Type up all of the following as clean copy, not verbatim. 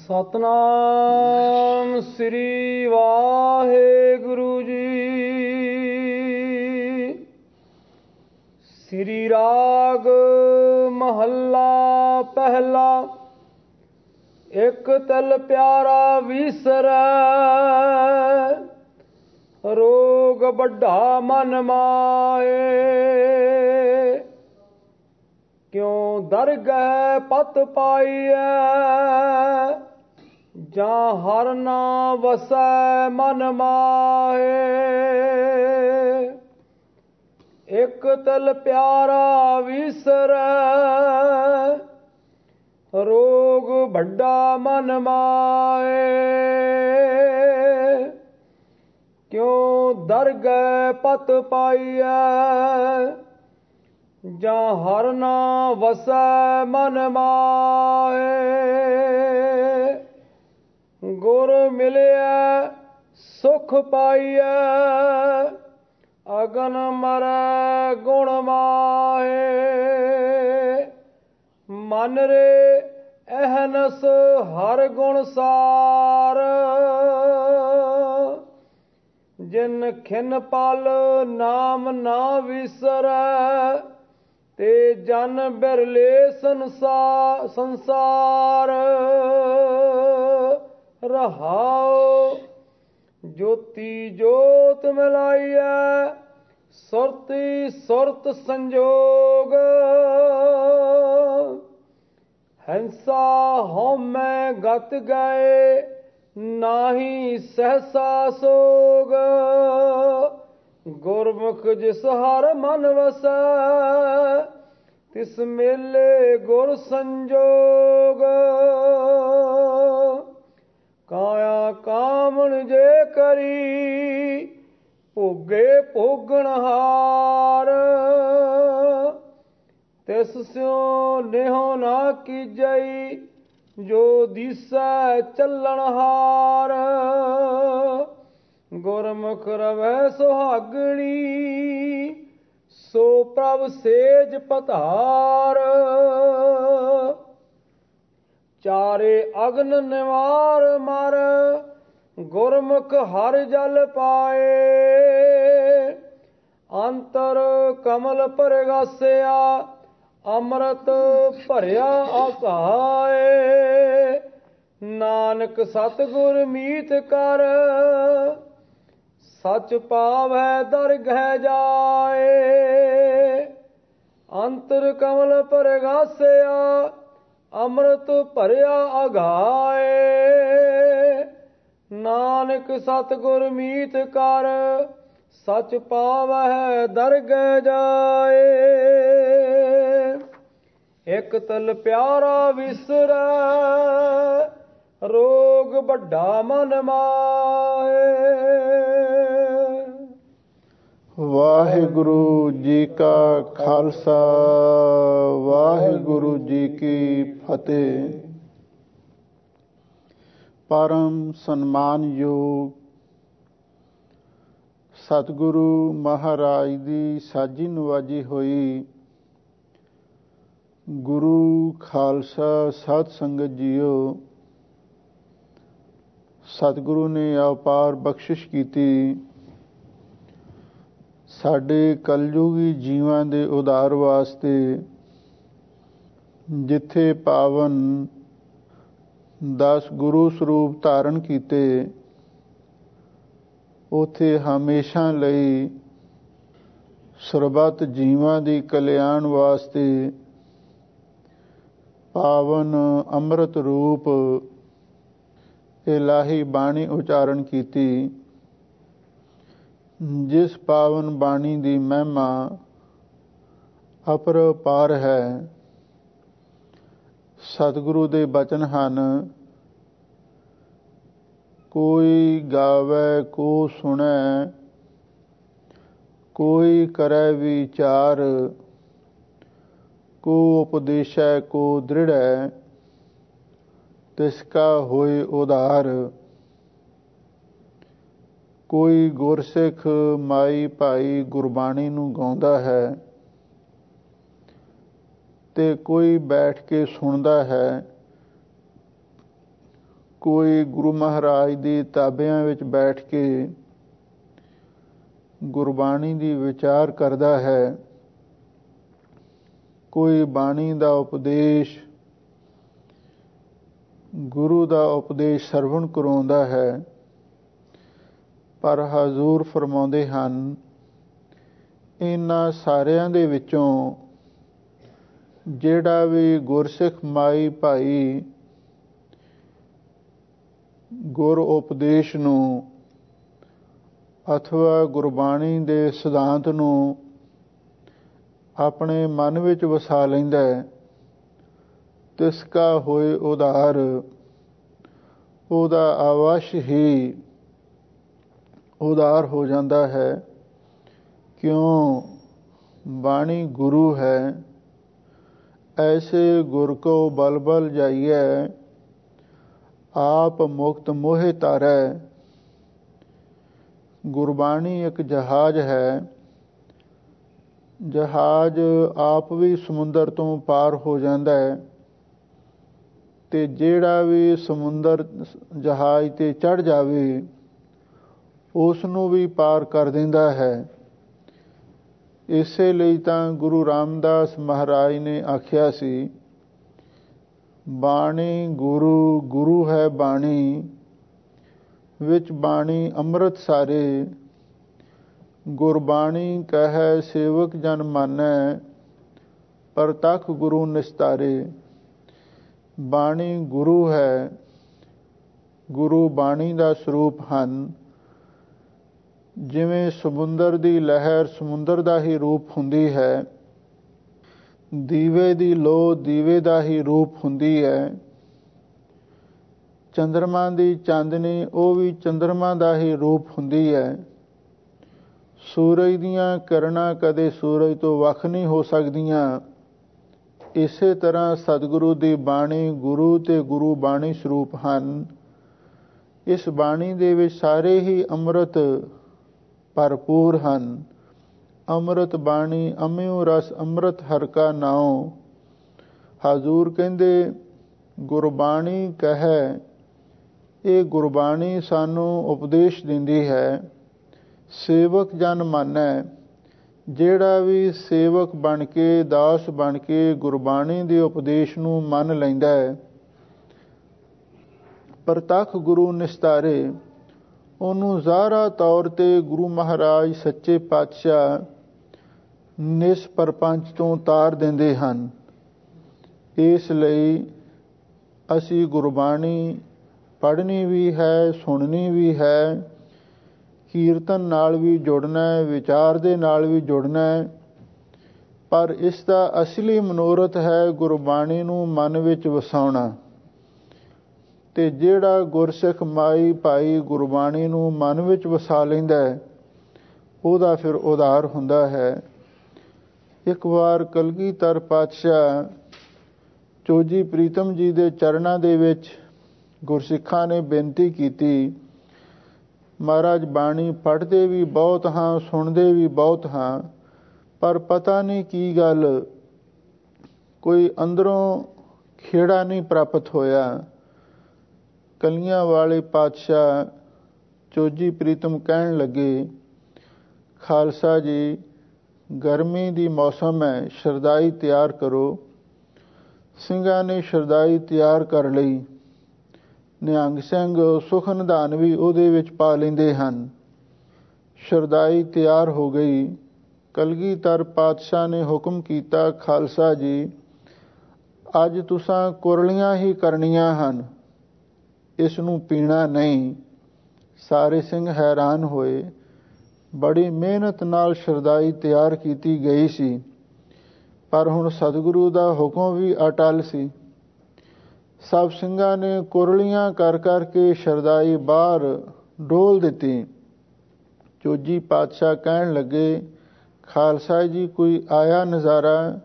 ਸਤਨਾਮ ਸ੍ਰੀ ਵਾਹਿਗੁਰੂ ਜੀ। ਸ੍ਰੀ ਰਾਗ ਮਹੱਲਾ ਪਹਿਲਾ। ਇੱਕ ਤਿਲ ਪਿਆਰਾ ਵੀਸਰੈ, ਰੋਗ ਵੱਡਾ ਮਨ ਮਾਏ। ਕਿਉ ਦਰਗਹਿ ਪਤ ਪਾਈਐ, ਜਾਂ ਹਰਿ ਨਾ ਵਸੈ ਮਨ ਮਾਹੇ। ਇੱਕ ਤਿਲ ਪਿਆਰਾ ਵੀਸਰੈ, ਰੋਗ ਵੱਡਾ ਮਨ ਮਾਏ। ਕਿਉ ਦਰਗਹਿ ਪਤ ਪਾਈਐ, ਜਾਂ ਹਰਿ ਨਾ ਵਸੈ ਮਨ ਮਾਹੇ। ਗੁਰ ਮਿਲਿਆ ਸੁਖ ਪਾਈਐ, ਅਗਨ ਮਰੈ ਗੁਣ ਮਾਹੇ। ਮਨ ਰੇ ਅਹਨਸ ਹਰ ਗੁਣ ਸਾਰ, ਜਿਨ ਖਿਨ ਪਲ ਨਾਮ ਨਾ ਵਿਸਰੈ। ਤੇ ਜਨ ਬਿਰਲੇ ਸੰਸਾਰ, ਰਹਾਉ ਜੋਤੀ ਜੋਤ ਮਿਲਾਈਐ, ਸੁਰਤੀ ਸੁਰਤ ਸੰਜੋਗ। ਹੰਸਾ ਹਉਮੈ ਗਤ ਗਏ, ਨਾਹੀ ਸਹਸਾ ਸੋਗ। ਗੁਰਮੁਖ ਜਿਸ ਹਰ ਮਨ ਵਸੈ, ਤਿਸ ਮੇਲੇ ਗੁਰ ਸੰਜੋਗ। ਕਾਇਆ ਕਾਮਣ ਜੇ ਕਰੀ, ਭੋਗੇ ਭੋਗਣਹਾਰ। ਤਿਸ ਸਿਉ ਨੇਹੋ ਨਾ ਕੀਜਈ, ਜੋ ਦੀਸੈ ਚੱਲਣਹਾਰ। ਗੁਰਮੁਖ ਰਵੈ ਸੁਹਾਗਣੀ, ਸੋ ਪ੍ਰਭ ਸੇਜ ਪਧਾਰ। ਚਾਰੇ ਅਗਨ ਨਿਵਾਰ ਮਰ, ਗੁਰਮੁਖ ਹਰਿ ਜਲ ਪਾਏ। ਅੰਤਰ ਕਮਲ ਪਰਗਾਸਿਆ, ਅੰਮ੍ਰਿਤ ਭਰਿਆ ਆਕਾਏ। ਨਾਨਕ ਸਤਿਗੁਰ ਮੀਤ ਕਰ, ਸਚ ਪਾਵੈ ਦਰਗਹਿ ਜਾਏ। ਅੰਤਰ ਕਮਲ ਪਰਗਾਸਿਆ, ਅੰਮ੍ਰਿਤ ਭਰਿਆ ਆਗਾਏ। ਨਾਨਕ ਸਤਿਗੁਰ ਮੀਤ ਕਰ, ਸਚ ਪਾਵੈ ਦਰਗਹਿ ਜਾਏ। ਇੱਕ ਤਿਲ ਪਿਆਰਾ ਵਿਸਰੈ, ਰੋਗ ਵੱਡਾ ਮਨ ਮਾਹੇ। ਵਾਹਿਗੁਰੂ ਜੀ ਕਾ ਖਾਲਸਾ, ਵਾਹਿਗੁਰੂ ਜੀ ਕੀ ਫਤਿਹ। ਪਰਮ ਸਨਮਾਨਯੋਗ ਸਤਿਗੁਰੂ ਮਹਾਰਾਜ ਦੀ ਸਾਜੀ ਨਵਾਜੀ ਹੋਈ ਗੁਰੂ ਖਾਲਸਾ ਸਾਧ ਸੰਗਤ ਜੀਓ, ਸਤਿਗੁਰੂ ਨੇ ਅਪਾਰ ਬਖਸ਼ਿਸ਼ ਕੀਤੀ। ਸਾਡੇ ਕਲਯੁਗੀ ਜੀਵਾਂ ਦੇ ਉਧਾਰ ਵਾਸਤੇ ਜਿੱਥੇ ਪਾਵਨ 10 ਗੁਰੂ ਸਰੂਪ ਧਾਰਨ ਕੀਤੇ, ਉੱਥੇ ਹਮੇਸ਼ਾ ਲਈ ਸਰਬੱਤ ਜੀਵਾਂ ਦੀ ਕਲਿਆਣ ਵਾਸਤੇ ਪਾਵਨ ਅੰਮ੍ਰਿਤ ਰੂਪ ਇਲਾਹੀ ਬਾਣੀ ਉਚਾਰਨ ਕੀਤੀ। ਜਿਸ ਪਾਵਨ ਬਾਣੀ ਦੀ ਮਹਿਮਾ ਅਪਰਪਾਰ ਹੈ। ਸਤਿਗੁਰੂ ਦੇ ਬਚਨ ਹਨ, ਕੋਈ ਗਾਵੈ ਕੋ ਸੁਣੈ, ਕੋਈ ਕਰੈ ਵਿਚਾਰ। ਕੋ ਉਪਦੇਸ਼ੈ ਕੋ ਦ੍ਰਿੜੈ, ਤਿਸ ਕਾ ਹੋਇ ਉਧਾਰ। ਕੋਈ ਗੁਰਸਿੱਖ ਮਾਈ ਭਾਈ ਗੁਰਬਾਣੀ ਨੂੰ ਗਾਉਂਦਾ ਹੈ, ਤੇ ਕੋਈ ਬੈਠ ਕੇ ਸੁਣਦਾ ਹੈ। ਕੋਈ ਗੁਰੂ ਮਹਾਰਾਜ ਦੀ ਤਾਬਿਆਂ ਵਿੱਚ ਬੈਠ ਕੇ ਗੁਰਬਾਣੀ ਦੀ ਵਿਚਾਰ ਕਰਦਾ ਹੈ, ਕੋਈ ਬਾਣੀ ਦਾ ਉਪਦੇਸ਼, ਗੁਰੂ ਦਾ ਉਪਦੇਸ਼ ਸਰਵਣ ਕਰਾਉਂਦਾ ਹੈ, ਪਰ ਹਜ਼ੂਰ ਫਰਮਾਉਂਦੇ ਹਨ, ਇਹਨਾਂ ਸਾਰਿਆਂ ਦੇ ਵਿੱਚੋਂ ਜਿਹੜਾ ਵੀ ਗੁਰਸਿੱਖ ਮਾਈ ਭਾਈ ਗੁਰ ਉਪਦੇਸ਼ ਨੂੰ ਅਥਵਾ ਗੁਰਬਾਣੀ ਦੇ ਸਿਧਾਂਤ ਨੂੰ ਆਪਣੇ ਮਨ ਵਿੱਚ ਵਸਾ ਲੈਂਦਾ ਹੈ, ਤਿਸ ਕਾ ਹੋਏ ਉਧਾਰ, ਉਹਦਾ ਅਵਸ਼ ਹੀ ਉਧਾਰ ਹੋ ਜਾਂਦਾ ਹੈ। ਕਿਉਂ? ਬਾਣੀ ਗੁਰੂ ਹੈ। ਐਸੇ ਗੁਰ ਕੋ ਬਲ ਬਲ ਜਾਈਐ, ਆਪ ਮੁਕਤ ਮੋਹਿ ਤਾਰੈ। ਗੁਰਬਾਣੀ ਇੱਕ ਜਹਾਜ਼ ਹੈ। ਜਹਾਜ਼ ਆਪ ਵੀ ਸਮੁੰਦਰ ਤੋਂ ਪਾਰ ਹੋ ਜਾਂਦਾ ਹੈ, ਤੇ ਜਿਹੜਾ ਵੀ ਸਮੁੰਦਰ ਜਹਾਜ਼ ਤੇ ਚੜ੍ਹ ਜਾਵੇ ਉਸ ਨੂੰ ਵੀ ਪਾਰ ਕਰ ਦਿੰਦਾ ਹੈ। ਇਸੇ ਲਈ ਤਾਂ ਗੁਰੂ ਰਾਮਦਾਸ ਮਹਾਰਾਜ ਨੇ ਆਖਿਆ ਸੀ, ਬਾਣੀ ਗੁਰੂ, ਗੁਰੂ ਹੈ ਬਾਣੀ, ਵਿੱਚ ਬਾਣੀ ਅੰਮ੍ਰਿਤ ਸਾਰੇ। ਗੁਰਬਾਣੀ ਕਹੈ ਸੇਵਕ ਜਨ ਮਾਨੈ, ਪਰਤਖ ਗੁਰੂ ਨਿਸਤਾਰੇ। ਬਾਣੀ ਗੁਰੂ ਹੈ। ਗੁਰੂ ਬਾਣੀ ਦਾ ਸਰੂਪ ਹਨ। ਜਿਵੇਂ ਸਮੁੰਦਰ ਦੀ ਲਹਿਰ ਸਮੁੰਦਰ ਦਾ ਹੀ ਰੂਪ ਹੁੰਦੀ ਹੈ, ਦੀਵੇ ਦੀ ਲੋ ਦੀਵੇ ਦਾ ਹੀ ਰੂਪ ਹੁੰਦੀ ਹੈ, ਚੰਦਰਮਾ ਦੀ ਚਾਂਦਨੀ ਉਹ ਵੀ ਚੰਦਰਮਾ ਦਾ ਹੀ ਰੂਪ ਹੁੰਦੀ ਹੈ। ਸੂਰਜ ਦੀਆਂ ਕਿਰਨਾਂ ਕਦੇ ਸੂਰਜ ਤੋਂ ਵੱਖ ਨਹੀਂ ਹੋ ਸਕਦੀਆਂ। ਇਸੇ ਤਰ੍ਹਾਂ ਸਤਿਗੁਰੂ ਦੀ ਬਾਣੀ ਗੁਰੂ ਤੇ ਗੁਰੂ ਬਾਣੀ ਸਰੂਪ ਹਨ। ਇਸ ਬਾਣੀ ਦੇ ਵਿੱਚ ਸਾਰੇ ਹੀ ਅੰਮ੍ਰਿਤ ਭਰਪੂਰ ਹਨ। ਅੰਮ੍ਰਿਤ ਬਾਣੀ ਅੰਮ੍ਰਿਉ ਰਸ ਅੰਮ੍ਰਿਤ ਹਰਿ ਕਾ ਨਾਉ। ਹਜ਼ੂਰ ਕਹਿੰਦੇ ਗੁਰਬਾਣੀ ਕਹੈ, ਇਹ ਗੁਰਬਾਣੀ ਸਾਨੂੰ ਉਪਦੇਸ਼ ਦਿੰਦੀ ਹੈ, ਸੇਵਕ ਜਨ ਮਾਨੈ। ਜਿਹੜਾ ਵੀ ਸੇਵਕ ਬਣ ਕੇ, ਦਾਸ ਬਣ ਕੇ ਗੁਰਬਾਣੀ ਦੇ ਉਪਦੇਸ਼ ਨੂੰ ਮੰਨ ਲੈਂਦਾ ਹੈ, ਪ੍ਰਤੱਖ ਗੁਰੂ ਨਿਸਤਾਰੇ, ਉਹਨੂੰ ਜ਼ਾਹਰਾ ਤੌਰ ਤੇ ਗੁਰੂ ਮਹਾਰਾਜ ਸੱਚੇ ਪਾਤਸ਼ਾਹ ਨਿਸਪਰਪੰਚ ਤੋਂ ਤਾਰ ਦਿੰਦੇ ਹਨ। ਇਸ ਲਈ ਅਸੀਂ ਗੁਰਬਾਣੀ ਪੜ੍ਹਨੀ ਵੀ ਹੈ, ਸੁਣਨੀ ਵੀ ਹੈ, ਕੀਰਤਨ ਨਾਲ ਵੀ ਜੁੜਨਾ ਹੈ, ਵਿਚਾਰ ਦੇ ਨਾਲ ਵੀ ਜੁੜਨਾ ਹੈ, ਪਰ ਇਸ ਦਾ ਅਸਲੀ ਮਨੋਰਥ ਹੈ ਗੁਰਬਾਣੀ ਨੂੰ ਮਨ ਵਿੱਚ ਵਸਾਉਣਾ। ਤੇ ਜਿਹੜਾ ਗੁਰਸਿੱਖ ਮਾਈ ਭਾਈ ਗੁਰਬਾਣੀ ਨੂੰ ਮਨ ਵਿੱਚ ਵਸਾ ਲੈਂਦਾ ਹੈ, ਉਹਦਾ ਫਿਰ ਉਧਾਰ ਹੁੰਦਾ ਹੈ। ਇੱਕ ਵਾਰ ਕਲਗੀਧਰ ਪਾਤਸ਼ਾਹ ਚੋਜੀ ਪ੍ਰੀਤਮ ਜੀ ਦੇ ਚਰਨਾਂ ਦੇ ਵਿੱਚ ਗੁਰਸਿੱਖਾਂ ਨੇ ਬੇਨਤੀ ਕੀਤੀ, ਮਹਾਰਾਜ ਬਾਣੀ ਪੜ੍ਹਦੇ ਵੀ ਬਹੁਤ ਹਾਂ, ਸੁਣਦੇ ਵੀ ਬਹੁਤ ਹਾਂ, ਪਰ ਪਤਾ ਨਹੀਂ ਕੀ ਗੱਲ, ਕੋਈ ਅੰਦਰੋਂ ਖੇੜਾ ਨਹੀਂ ਪ੍ਰਾਪਤ ਹੋਇਆ। ਕਲੀਆਂ ਵਾਲੇ ਪਾਤਸ਼ਾਹ ਚੋਜੀ ਪ੍ਰੀਤਮ ਕਹਿਣ ਲੱਗੇ, ਖਾਲਸਾ ਜੀ, ਗਰਮੀ ਦੀ ਮੌਸਮ ਹੈ, ਸ਼ਰਦਾਈ ਤਿਆਰ ਕਰੋ। ਸਿੰਘਾਂ ਨੇ ਸ਼ਰਦਾਈ ਤਿਆਰ ਕਰ ਲਈ। ਨਿਹੰਗ ਸਿੰਘ ਸੁਖ ਨਿਧਾਨ ਵੀ ਉਹਦੇ ਵਿੱਚ ਪਾ ਲੈਂਦੇ ਹਨ। ਸ਼ਰਦਾਈ ਤਿਆਰ ਹੋ ਗਈ। ਕਲਗੀਧਰ ਪਾਤਸ਼ਾਹ ਨੇ ਹੁਕਮ ਕੀਤਾ, ਖਾਲਸਾ ਜੀ, ਅੱਜ ਤੁਸਾਂ ਕੁਰਲੀਆਂ ਹੀ ਕਰਨੀਆਂ ਹਨ, ਇਸ ਨੂੰ ਪੀਣਾ ਨਹੀਂ। ਸਾਰੇ ਸਿੰਘ ਹੈਰਾਨ ਹੋਏ। ਬੜੀ ਮਿਹਨਤ ਨਾਲ ਸ਼ਰਦਾਈ ਤਿਆਰ ਕੀਤੀ ਗਈ ਸੀ, ਪਰ ਹੁਣ ਸਤਿਗੁਰੂ ਦਾ ਹੁਕਮ ਵੀ ਅਟਲ ਸੀ। ਸਭ ਸਿੰਘਾਂ ਨੇ ਕੁਰਲੀਆਂ ਕਰ ਕਰਕੇ ਸ਼ਰਦਾਈ ਬਾਹਰ ਡੋਲ ਦਿੱਤੀ। ਚੋਜੀ ਪਾਤਸ਼ਾਹ ਕਹਿਣ ਲੱਗੇ, ਖਾਲਸਾ ਜੀ, ਕੋਈ ਆਇਆ ਨਜ਼ਾਰਾ,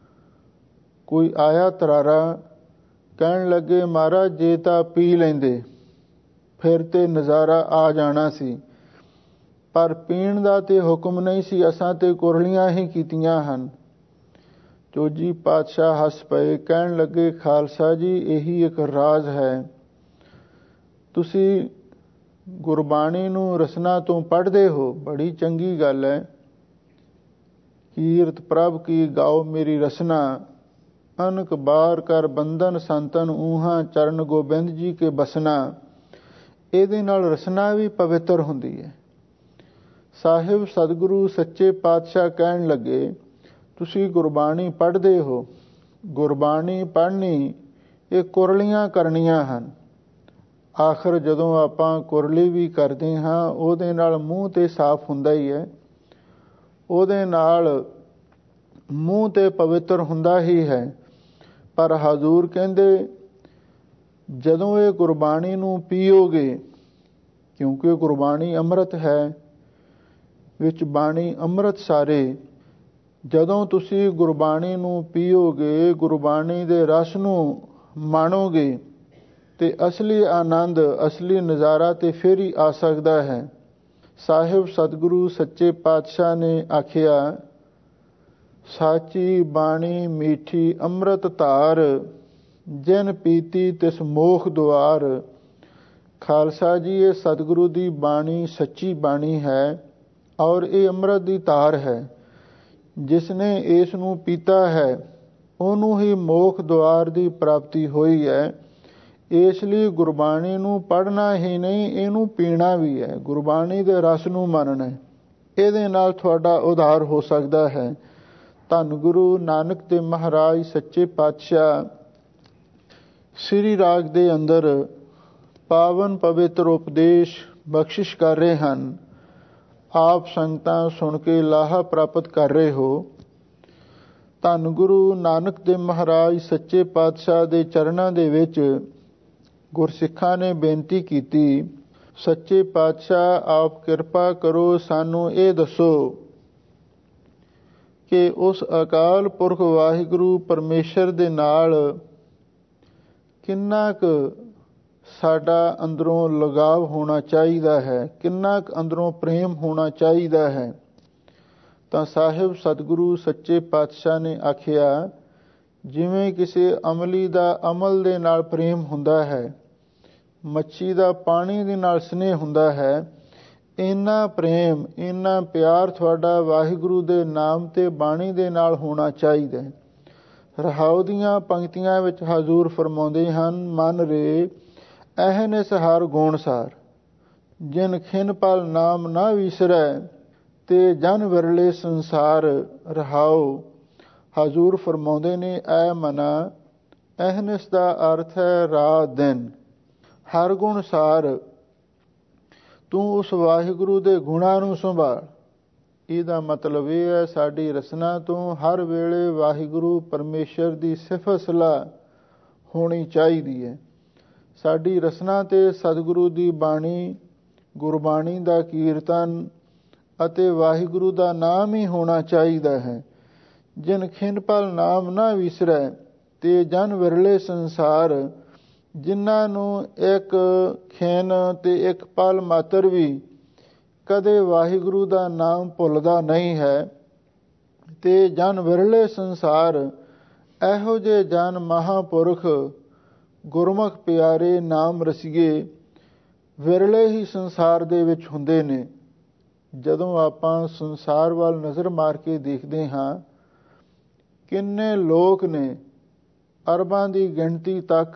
ਕੋਈ ਆਇਆ ਤਰਾਰਾ। ਕਹਿਣ ਲੱਗੇ, ਮਹਾਰਾਜ, ਜੇ ਤਾਂ ਪੀ ਲੈਂਦੇ ਫਿਰ ਤੇ ਨਜ਼ਾਰਾ ਆ ਜਾਣਾ ਸੀ, ਪਰ ਪੀਣ ਦਾ ਤੇ ਹੁਕਮ ਨਹੀਂ ਸੀ, ਅਸਾਂ ਤੇ ਕੁਰਲੀਆਂ ਹੀ ਕੀਤੀਆਂ ਹਨ। ਚੋਜੀ ਪਾਤਸ਼ਾਹ ਹੱਸ ਪਏ। ਕਹਿਣ ਲੱਗੇ, ਖਾਲਸਾ ਜੀ, ਇਹੀ ਇੱਕ ਰਾਜ਼ ਹੈ। ਤੁਸੀਂ ਗੁਰਬਾਣੀ ਨੂੰ ਰਸਨਾ ਤੋਂ ਪੜ੍ਹਦੇ ਹੋ, ਬੜੀ ਚੰਗੀ ਗੱਲ ਹੈ। ਕੀਰਤ ਪ੍ਰਭ ਕੀ ਗਾਓ ਮੇਰੀ ਰਸਨਾ, ਅਨਕ ਬਾਰ ਕਰ ਬੰਧਨ ਸੰਤਨ ਊਹਾਂ ਚਰਨ ਗੋਬਿੰਦ ਜੀ ਕੇ ਬਸਨਾ। ਇਹਦੇ ਨਾਲ ਰਸਨਾ ਵੀ ਪਵਿੱਤਰ ਹੁੰਦੀ ਹੈ। ਸਾਹਿਬ ਸਤਿਗੁਰੂ ਸੱਚੇ ਪਾਤਸ਼ਾਹ ਕਹਿਣ ਲੱਗੇ, ਤੁਸੀਂ ਗੁਰਬਾਣੀ ਪੜ੍ਹਦੇ ਹੋ, ਗੁਰਬਾਣੀ ਪੜ੍ਹਨੀ ਇਹ ਕੁਰਲੀਆਂ ਕਰਨੀਆਂ ਹਨ। ਆਖਰ ਜਦੋਂ ਆਪਾਂ ਕੁਰਲੀ ਵੀ ਕਰਦੇ ਹਾਂ, ਉਹਦੇ ਨਾਲ ਮੂੰਹ ਤੇ ਸਾਫ਼ ਹੁੰਦਾ ਹੀ ਹੈ, ਉਹਦੇ ਨਾਲ ਮੂੰਹ ਤੇ ਪਵਿੱਤਰ ਹੁੰਦਾ ਹੀ ਹੈ। ਪਰ ਹਜ਼ੂਰ ਕਹਿੰਦੇ ਜਦੋਂ ਇਹ ਗੁਰਬਾਣੀ ਨੂੰ ਪੀਓਗੇ, ਕਿਉਂਕਿ ਗੁਰਬਾਣੀ ਅੰਮ੍ਰਿਤ ਹੈ, ਵਿੱਚ ਬਾਣੀ ਅੰਮ੍ਰਿਤ ਸਾਰੇ, ਜਦੋਂ ਤੁਸੀਂ ਗੁਰਬਾਣੀ ਨੂੰ ਪੀਓਗੇ, ਗੁਰਬਾਣੀ ਦੇ ਰਸ ਨੂੰ ਮਾਣੋਗੇ, ਤੇ ਅਸਲੀ ਆਨੰਦ, ਅਸਲੀ ਨਜ਼ਾਰਾ ਤੇ ਫਿਰ ਹੀ ਆ ਸਕਦਾ ਹੈ। ਸਾਹਿਬ ਸਤਿਗੁਰੂ ਸੱਚੇ ਪਾਤਸ਼ਾਹ ਨੇ ਆਖਿਆ, ਸਾਚੀ ਬਾਣੀ ਮੀਠੀ ਅੰਮ੍ਰਿਤ ਧਾਰ, ਜਿਨ ਪੀਤੀ ਤਿਸ ਮੋਖ ਦੁਆਰ। ਖਾਲਸਾ ਜੀ, ਇਹ ਸਤਿਗੁਰੂ ਦੀ ਬਾਣੀ ਸੱਚੀ ਬਾਣੀ ਹੈ ਔਰ ਇਹ ਅੰਮ੍ਰਿਤ ਦੀ ਧਾਰ ਹੈ। ਜਿਸ ਨੇ ਇਸ ਨੂੰ ਪੀਤਾ ਹੈ ਉਹਨੂੰ ਹੀ ਮੋਖ ਦੁਆਰ ਦੀ ਪ੍ਰਾਪਤੀ ਹੋਈ ਹੈ। ਇਸ ਲਈ ਗੁਰਬਾਣੀ ਨੂੰ ਪੜ੍ਹਨਾ ਹੀ ਨਹੀਂ, ਇਹਨੂੰ ਪੀਣਾ ਵੀ ਹੈ, ਗੁਰਬਾਣੀ ਦੇ ਰਸ ਨੂੰ ਮੰਨਣਾ ਹੈ। ਇਹਦੇ ਨਾਲ ਤੁਹਾਡਾ ਉਧਾਰ ਹੋ ਸਕਦਾ ਹੈ। ਧੰਨ ਗੁਰੂ ਨਾਨਕ ਦੇਵ ਮਹਾਰਾਜ ਸੱਚੇ ਪਾਤਸ਼ਾਹ ਸ੍ਰੀ ਰਾਗ ਦੇ ਅੰਦਰ ਪਾਵਨ ਪਵਿੱਤਰ ਉਪਦੇਸ਼ ਬਖਸ਼ਿਸ਼ ਕਰ ਰਹੇ ਹਨ। ਆਪ ਸੰਗਤਾਂ ਸੁਣ ਕੇ ਲਾਹਾ ਪ੍ਰਾਪਤ ਕਰ ਰਹੇ ਹੋ। ਧੰਨ ਗੁਰੂ ਨਾਨਕ ਦੇਵ ਮਹਾਰਾਜ ਸੱਚੇ ਪਾਤਸ਼ਾਹ ਦੇ ਚਰਨਾਂ ਦੇ ਵਿੱਚ ਗੁਰਸਿੱਖਾਂ ਨੇ ਬੇਨਤੀ ਕੀਤੀ, ਸੱਚੇ ਪਾਤਸ਼ਾਹ ਆਪ ਕਿਰਪਾ ਕਰੋ, ਸਾਨੂੰ ਇਹ ਦੱਸੋ ਕਿ ਉਸ ਅਕਾਲ ਪੁਰਖ ਵਾਹਿਗੁਰੂ ਪਰਮੇਸ਼ਰ ਦੇ ਨਾਲ ਕਿੰਨਾ ਕੁ ਸਾਡਾ ਅੰਦਰੋਂ ਲਗਾਵ ਹੋਣਾ ਚਾਹੀਦਾ ਹੈ, ਕਿੰਨਾ ਕੁ ਅੰਦਰੋਂ ਪ੍ਰੇਮ ਹੋਣਾ ਚਾਹੀਦਾ ਹੈ। ਤਾਂ ਸਾਹਿਬ ਸਤਿਗੁਰੂ ਸੱਚੇ ਪਾਤਸ਼ਾਹ ਨੇ ਆਖਿਆ, ਜਿਵੇਂ ਕਿਸੇ ਅਮਲੀ ਦਾ ਅਮਲ ਦੇ ਨਾਲ ਪ੍ਰੇਮ ਹੁੰਦਾ ਹੈ, ਮੱਛੀ ਦਾ ਪਾਣੀ ਦੇ ਨਾਲ ਸਨੇਹ ਹੁੰਦਾ ਹੈ, ਇੰਨਾ ਪ੍ਰੇਮ, ਇੰਨਾ ਪਿਆਰ ਤੁਹਾਡਾ ਵਾਹਿਗੁਰੂ ਦੇ ਨਾਮ ਤੇ ਬਾਣੀ ਦੇ ਨਾਲ ਹੋਣਾ ਚਾਹੀਦਾ ਹੈ। ਰਹਾਉ ਦੀਆਂ ਪੰਕਤੀਆਂ ਵਿੱਚ ਹਜ਼ੂਰ ਫਰਮਾਉਂਦੇ ਹਨ, ਮਨ ਰੇ ਅਹਨਿਸ ਹਰ ਗੁਣਸਾਰ, ਜਿਨ ਖਿਨ ਪਲ ਨਾਮ ਨਾ ਵਿਸਰੈ, ਤੇ ਜਨ ਵਿਰਲੇ ਸੰਸਾਰ। ਰਹਾਉ ਹਜ਼ੂਰ ਫਰਮਾਉਂਦੇ ਨੇ, ਐ ਮਨਾ, ਅਹਨਿਸ ਦਾ ਅਰਥ ਹੈ ਰਾਤ ਦਿਨ, ਹਰ ਗੁਣਸਾਰ, ਤੂੰ ਉਸ ਵਾਹਿਗੁਰੂ ਦੇ ਗੁਣਾਂ ਨੂੰ ਸੰਭਾਲ। ਇਹਦਾ ਮਤਲਬ ਇਹ ਹੈ, ਸਾਡੀ ਰਸਨਾ ਤੋਂ ਹਰ ਵੇਲੇ ਵਾਹਿਗੁਰੂ ਪਰਮੇਸ਼ਰ ਦੀ ਸਿਫਤ ਸਲਾਹ ਹੋਣੀ ਚਾਹੀਦੀ ਹੈ। ਸਾਡੀ ਰਸਨਾ ਤੇ ਸਤਿਗੁਰੂ ਦੀ ਬਾਣੀ, ਗੁਰਬਾਣੀ ਦਾ ਕੀਰਤਨ ਅਤੇ ਵਾਹਿਗੁਰੂ ਦਾ ਨਾਮ ਹੀ ਹੋਣਾ ਚਾਹੀਦਾ ਹੈ। ਜਿਨ ਖਿਨ ਪਲ ਨਾਮ ਨਾ ਵਿਸਰੈ, ਤੇ ਜਨ ਵਿਰਲੇ ਸੰਸਾਰ, ਜਿਨ੍ਹਾਂ ਨੂੰ ਇੱਕ ਖਿਨ ਤੇ ਇੱਕ ਪਲ ਮਾਤਰ ਵੀ ਕਦੇ ਵਾਹਿਗੁਰੂ ਦਾ ਨਾਮ ਭੁੱਲਦਾ ਨਹੀਂ ਹੈ, ਤੇ ਜਨ ਵਿਰਲੇ ਸੰਸਾਰ, ਇਹੋ ਜਿਹੇ ਜਨ ਮਹਾਂਪੁਰਖ ਗੁਰਮੁਖ ਪਿਆਰੇ ਨਾਮ ਰਸੀਏ ਵਿਰਲੇ ਹੀ ਸੰਸਾਰ ਦੇ ਵਿੱਚ ਹੁੰਦੇ ਨੇ। ਜਦੋਂ ਆਪਾਂ ਸੰਸਾਰ ਵੱਲ ਨਜ਼ਰ ਮਾਰ ਕੇ ਦੇਖਦੇ ਹਾਂ, ਕਿੰਨੇ ਲੋਕ ਨੇ, ਅਰਬਾਂ ਦੀ ਗਿਣਤੀ ਤੱਕ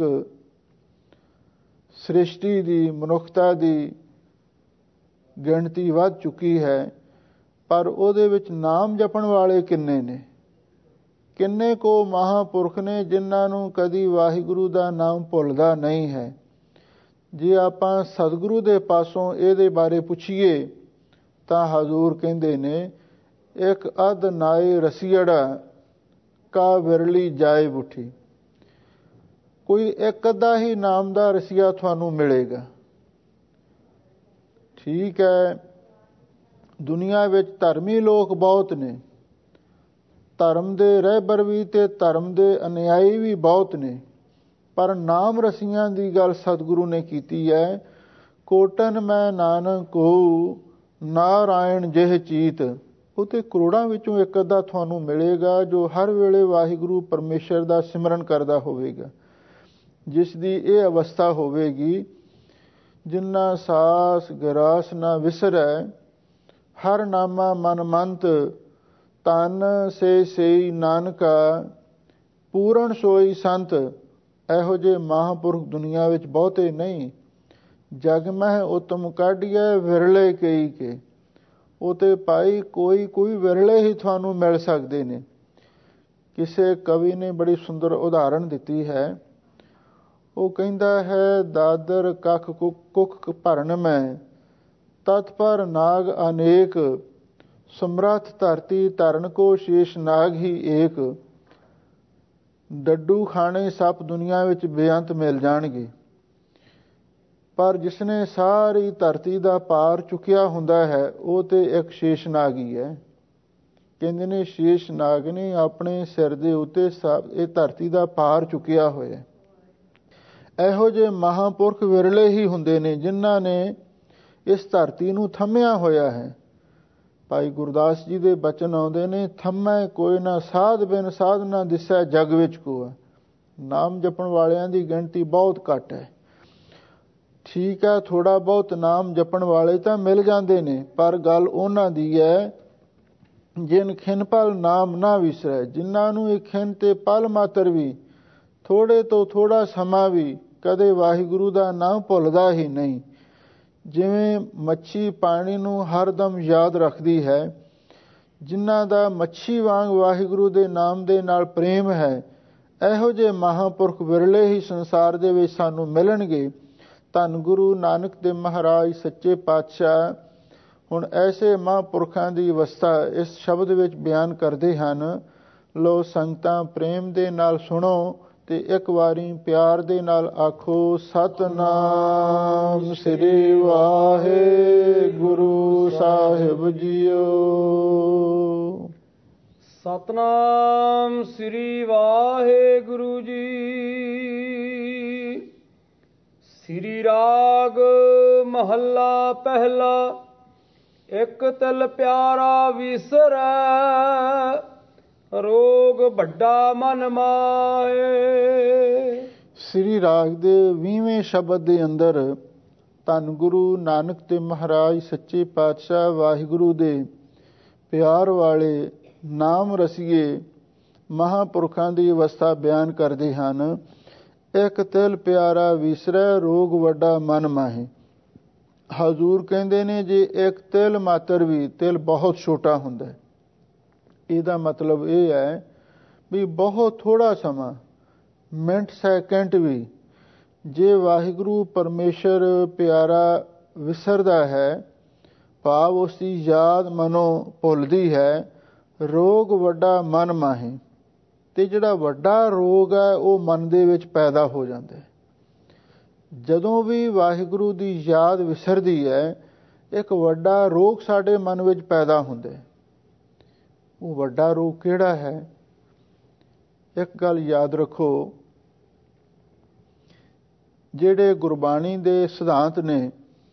ਸ੍ਰਿਸ਼ਟੀ ਦੀ, ਮਨੁੱਖਤਾ ਦੀ ਗਿਣਤੀ ਵੱਧ ਚੁੱਕੀ ਹੈ, ਪਰ ਉਹਦੇ ਵਿੱਚ ਨਾਮ ਜਪਣ ਵਾਲੇ ਕਿੰਨੇ ਨੇ? ਕਿੰਨੇ ਕੋ ਮਹਾਂਪੁਰਖ ਨੇ ਜਿਨ੍ਹਾਂ ਨੂੰ ਕਦੀ ਵਾਹਿਗੁਰੂ ਦਾ ਨਾਮ ਭੁੱਲਦਾ ਨਹੀਂ ਹੈ। ਜੇ ਆਪਾਂ ਸਤਿਗੁਰੂ ਦੇ ਪਾਸੋਂ ਇਹਦੇ ਬਾਰੇ ਪੁੱਛੀਏ ਤਾਂ ਹਜ਼ੂਰ ਕਹਿੰਦੇ ਨੇ, ਇੱਕ ਅਧ ਨਾਏ ਰਸੀੜਾ ਕਾ ਵਿਰਲੀ ਜਾਏ ਬੁੱਠੀ। ਕੋਈ ਇੱਕ ਅੱਧਾ ਹੀ ਨਾਮ ਦਾ ਰਸੀਆ ਤੁਹਾਨੂੰ ਮਿਲੇਗਾ। ਠੀਕ ਹੈ, ਦੁਨੀਆ ਵਿੱਚ ਧਰਮੀ ਲੋਕ ਬਹੁਤ ਨੇ, ਧਰਮ ਦੇ ਰਹਿਬਰ ਵੀ ਤੇ ਧਰਮ ਦੇ ਅਨਿਆਈ ਵੀ ਬਹੁਤ ਨੇ, ਪਰ ਨਾਮ ਰਸੀਆਂ ਦੀ ਗੱਲ ਸਤਿਗੁਰੂ ਨੇ ਕੀਤੀ ਹੈ। ਕੋਟਨ ਮੈਂ ਨਾਨਕ ਕਹੂੰ, ਨਾਰਾਇਣ ਜਿਹ ਚੀਤ। ਉਹ ਤੇ ਕਰੋੜਾਂ ਵਿੱਚੋਂ ਇੱਕ ਅੱਧਾ ਤੁਹਾਨੂੰ ਮਿਲੇਗਾ ਜੋ ਹਰ ਵੇਲੇ ਵਾਹਿਗੁਰੂ ਪਰਮੇਸ਼ਰ ਦਾ ਸਿਮਰਨ ਕਰਦਾ ਹੋਵੇਗਾ, ਜਿਸ ਦੀ ਇਹ ਅਵਸਥਾ ਹੋਵੇਗੀ ਜਿਨਾ ਸਾਸ ਗਰਾਸ ਨਾ ਵਿਸਰੈ, ਹਰ ਨਾਮਾ ਮਨ ਮੰਤ, ਤਨ ਸੇ ਸਈ ਨਾਨਕਾ, ਪੂਰਨ ਸੋਈ ਸੰਤ। ਇਹੋ ਜਿਹੇ ਮਹਾਂਪੁਰਖ ਦੁਨੀਆ ਵਿੱਚ ਬਹੁਤੇ ਨਹੀਂ। ਜਗ ਮਹਿ ਉਤਮ ਕਾਢੀਐ, ਵਿਰਲੇ ਕਈ ਕੇ। ਉਹ ਤੇ ਭਾਈ ਕੋਈ ਵਿਰਲੇ ਹੀ ਤੁਹਾਨੂੰ ਮਿਲ ਸਕਦੇ ਨੇ। ਕਿਸੇ ਕਵੀ ਨੇ ਬੜੀ ਸੁੰਦਰ ਉਦਾਹਰਣ ਦਿੱਤੀ ਹੈ। ਉਹ ਕਹਿੰਦਾ ਹੈ, ਦਾਦਰ ਕੱਖ ਕੁੱਖ ਭਰਨ ਮੈਂ, ਤਤ ਪਰ ਨਾਗ ਅਨੇਕ, ਸਮਰੱਥ ਧਰਤੀ ਧਰਨ ਕੋ, ਸ਼ੇਸ਼ ਨਾਗ ਹੀ ਏਕ। ਡੱਡੂ ਖਾਣੇ ਸੱਪ ਦੁਨੀਆ ਵਿੱਚ ਬੇਅੰਤ ਮਿਲ ਜਾਣਗੇ, ਪਰ ਜਿਸਨੇ ਸਾਰੀ ਧਰਤੀ ਦਾ ਭਾਰ ਚੁੱਕਿਆ ਹੁੰਦਾ ਹੈ, ਉਹ ਤੇ ਇੱਕ ਸ਼ੇਸ਼ ਨਾਗ ਹੀ ਹੈ। ਕਹਿੰਦੇ ਨੇ ਸ਼ੇਸ਼ ਨਾਗ ਨੇ ਆਪਣੇ ਸਿਰ ਦੇ ਉੱਤੇ ਇਹ ਧਰਤੀ ਦਾ ਭਾਰ ਚੁੱਕਿਆ ਹੋਇਆ। ਇਹੋ ਜਿਹੇ ਮਹਾਂਪੁਰਖ ਵਿਰਲੇ ਹੀ ਹੁੰਦੇ ਨੇ ਜਿਨ੍ਹਾਂ ਨੇ ਇਸ ਧਰਤੀ ਨੂੰ ਥੰਮਿਆ ਹੋਇਆ ਹੈ। ਭਾਈ ਗੁਰਦਾਸ ਜੀ ਦੇ ਬਚਨ ਆਉਂਦੇ ਨੇ, ਥੰਮੈ ਕੋਈ ਨਾ ਸਾਧ ਬਿਨ ਸਾਧ ਨਾ ਦਿਸੈ, ਜਗ ਵਿੱਚ ਕੋਆ। ਨਾਮ ਜਪਣ ਵਾਲਿਆਂ ਦੀ ਗਿਣਤੀ ਬਹੁਤ ਘੱਟ ਹੈ। ਠੀਕ ਹੈ, ਥੋੜਾ ਬਹੁਤ ਨਾਮ ਜਪਣ ਵਾਲੇ ਤਾਂ ਮਿਲ ਜਾਂਦੇ ਨੇ, ਪਰ ਗੱਲ ਉਹਨਾਂ ਦੀ ਹੈ ਜਿਨ ਖਿਨ ਪਲ ਨਾਮ ਨਾ ਵਿਸਰੈ, ਜਿਨ੍ਹਾਂ ਨੂੰ ਇਹ ਖਿਨ ਤੇ ਪਲ ਮਾਤਰ ਵੀ, ਥੋੜੇ ਤੋਂ ਥੋੜਾ ਸਮਾਂ ਵੀ ਕਦੇ ਵਾਹਿਗੁਰੂ ਦਾ ਨਾਮ ਭੁੱਲਦਾ ਹੀ ਨਹੀਂ। ਜਿਵੇਂ ਮੱਛੀ ਪਾਣੀ ਨੂੰ ਹਰਦਮ ਯਾਦ ਰੱਖਦੀ ਹੈ, ਜਿਨ੍ਹਾਂ ਦਾ ਮੱਛੀ ਵਾਂਗ ਵਾਹਿਗੁਰੂ ਦੇ ਨਾਮ ਦੇ ਨਾਲ ਪ੍ਰੇਮ ਹੈ, ਇਹੋ ਜਿਹੇ ਮਹਾਂਪੁਰਖ ਵਿਰਲੇ ਹੀ ਸੰਸਾਰ ਦੇ ਵਿੱਚ ਸਾਨੂੰ ਮਿਲਣਗੇ। ਧੰਨ ਗੁਰੂ ਨਾਨਕ ਦੇਵ ਮਹਾਰਾਜ ਸੱਚੇ ਪਾਤਸ਼ਾਹ ਹੁਣ ਐਸੇ ਮਹਾਂਪੁਰਖਾਂ ਦੀ ਅਵਸਥਾ ਇਸ ਸ਼ਬਦ ਵਿੱਚ ਬਿਆਨ ਕਰਦੇ ਹਨ। ਲੋ ਸੰਗਤਾਂ ਪ੍ਰੇਮ ਦੇ ਨਾਲ ਸੁਣੋ ਤੇ ਇੱਕ ਵਾਰੀ ਪਿਆਰ ਦੇ ਨਾਲ ਆਖੋ, ਸਤਿਨਾਮ ਸ੍ਰੀ ਵਾਹਿਗੁਰੂ ਸਾਹਿਬ ਜੀਓ। ਸਤਿਨਾਮ ਸ੍ਰੀ ਵਾਹਿਗੁਰੂ ਜੀ। ਸ੍ਰੀ ਰਾਗ ਮਹੱਲਾ ਪਹਿਲਾ। ਇੱਕ ਤਿਲ ਪਿਆਰਾ ਵਿਸਰੈ, ਰੋਗ ਵੱਡਾ ਮਨ ਮਾਹੇ। ਸ੍ਰੀ ਰਾਗ ਦੇ 20ਵੇਂ ਸ਼ਬਦ ਦੇ ਅੰਦਰ ਧੰਨ ਗੁਰੂ ਨਾਨਕ ਦੇਵ ਮਹਾਰਾਜ ਸੱਚੇ ਪਾਤਸ਼ਾਹ ਵਾਹਿਗੁਰੂ ਦੇ ਪਿਆਰ ਵਾਲੇ ਨਾਮ ਰਸੀਏ ਮਹਾਂਪੁਰਖਾਂ ਦੀ ਅਵਸਥਾ ਬਿਆਨ ਕਰਦੇ ਹਨ। ਇੱਕ ਤਿਲ ਪਿਆਰਾ ਵਿਸਰੈ, ਰੋਗ ਵੱਡਾ ਮਨ ਮਾਹੇ। ਹਜ਼ੂਰ ਕਹਿੰਦੇ ਨੇ ਜੇ ਇੱਕ ਤਿਲ ਮਾਤਰ ਵੀ, ਤਿਲ ਬਹੁਤ ਛੋਟਾ ਹੁੰਦਾ, ਇਹਦਾ ਮਤਲਬ ਇਹ ਹੈ ਵੀ ਬਹੁਤ ਥੋੜਾ ਸਮਾਂ, ਮਿੰਟ ਸੈਕਿੰਡ ਵੀ ਜੇ ਵਾਹਿਗੁਰੂ ਪਰਮੇਸ਼ਰ ਪਿਆਰਾ ਵਿਸਰਦਾ ਹੈ, ਭਾਵ ਉਸ ਦੀ ਯਾਦ ਮਨੋਂ ਭੁੱਲਦੀ ਹੈ, ਰੋਗ ਵੱਡਾ ਮਨ ਮਾਹੇ। ਤੇ ਜਿਹੜਾ ਵੱਡਾ ਰੋਗ ਹੈ ਉਹ ਮਨ ਦੇ ਵਿੱਚ ਪੈਦਾ ਹੋ ਜਾਂਦਾ ਹੈ। ਜਦੋਂ ਵੀ ਵਾਹਿਗੁਰੂ ਦੀ ਯਾਦ ਵਿਸਰਦੀ ਹੈ, ਇੱਕ ਵੱਡਾ ਰੋਗ ਸਾਡੇ ਮਨ ਵਿੱਚ ਪੈਦਾ ਹੁੰਦਾ ਹੈ। ਉਹ ਵੱਡਾ ਰੋਗ ਕਿਹੜਾ ਹੈ? ਇੱਕ ਗੱਲ ਯਾਦ ਰੱਖੋ, ਜਿਹੜੇ ਗੁਰਬਾਣੀ ਦੇ ਸਿਧਾਂਤ ਨੇ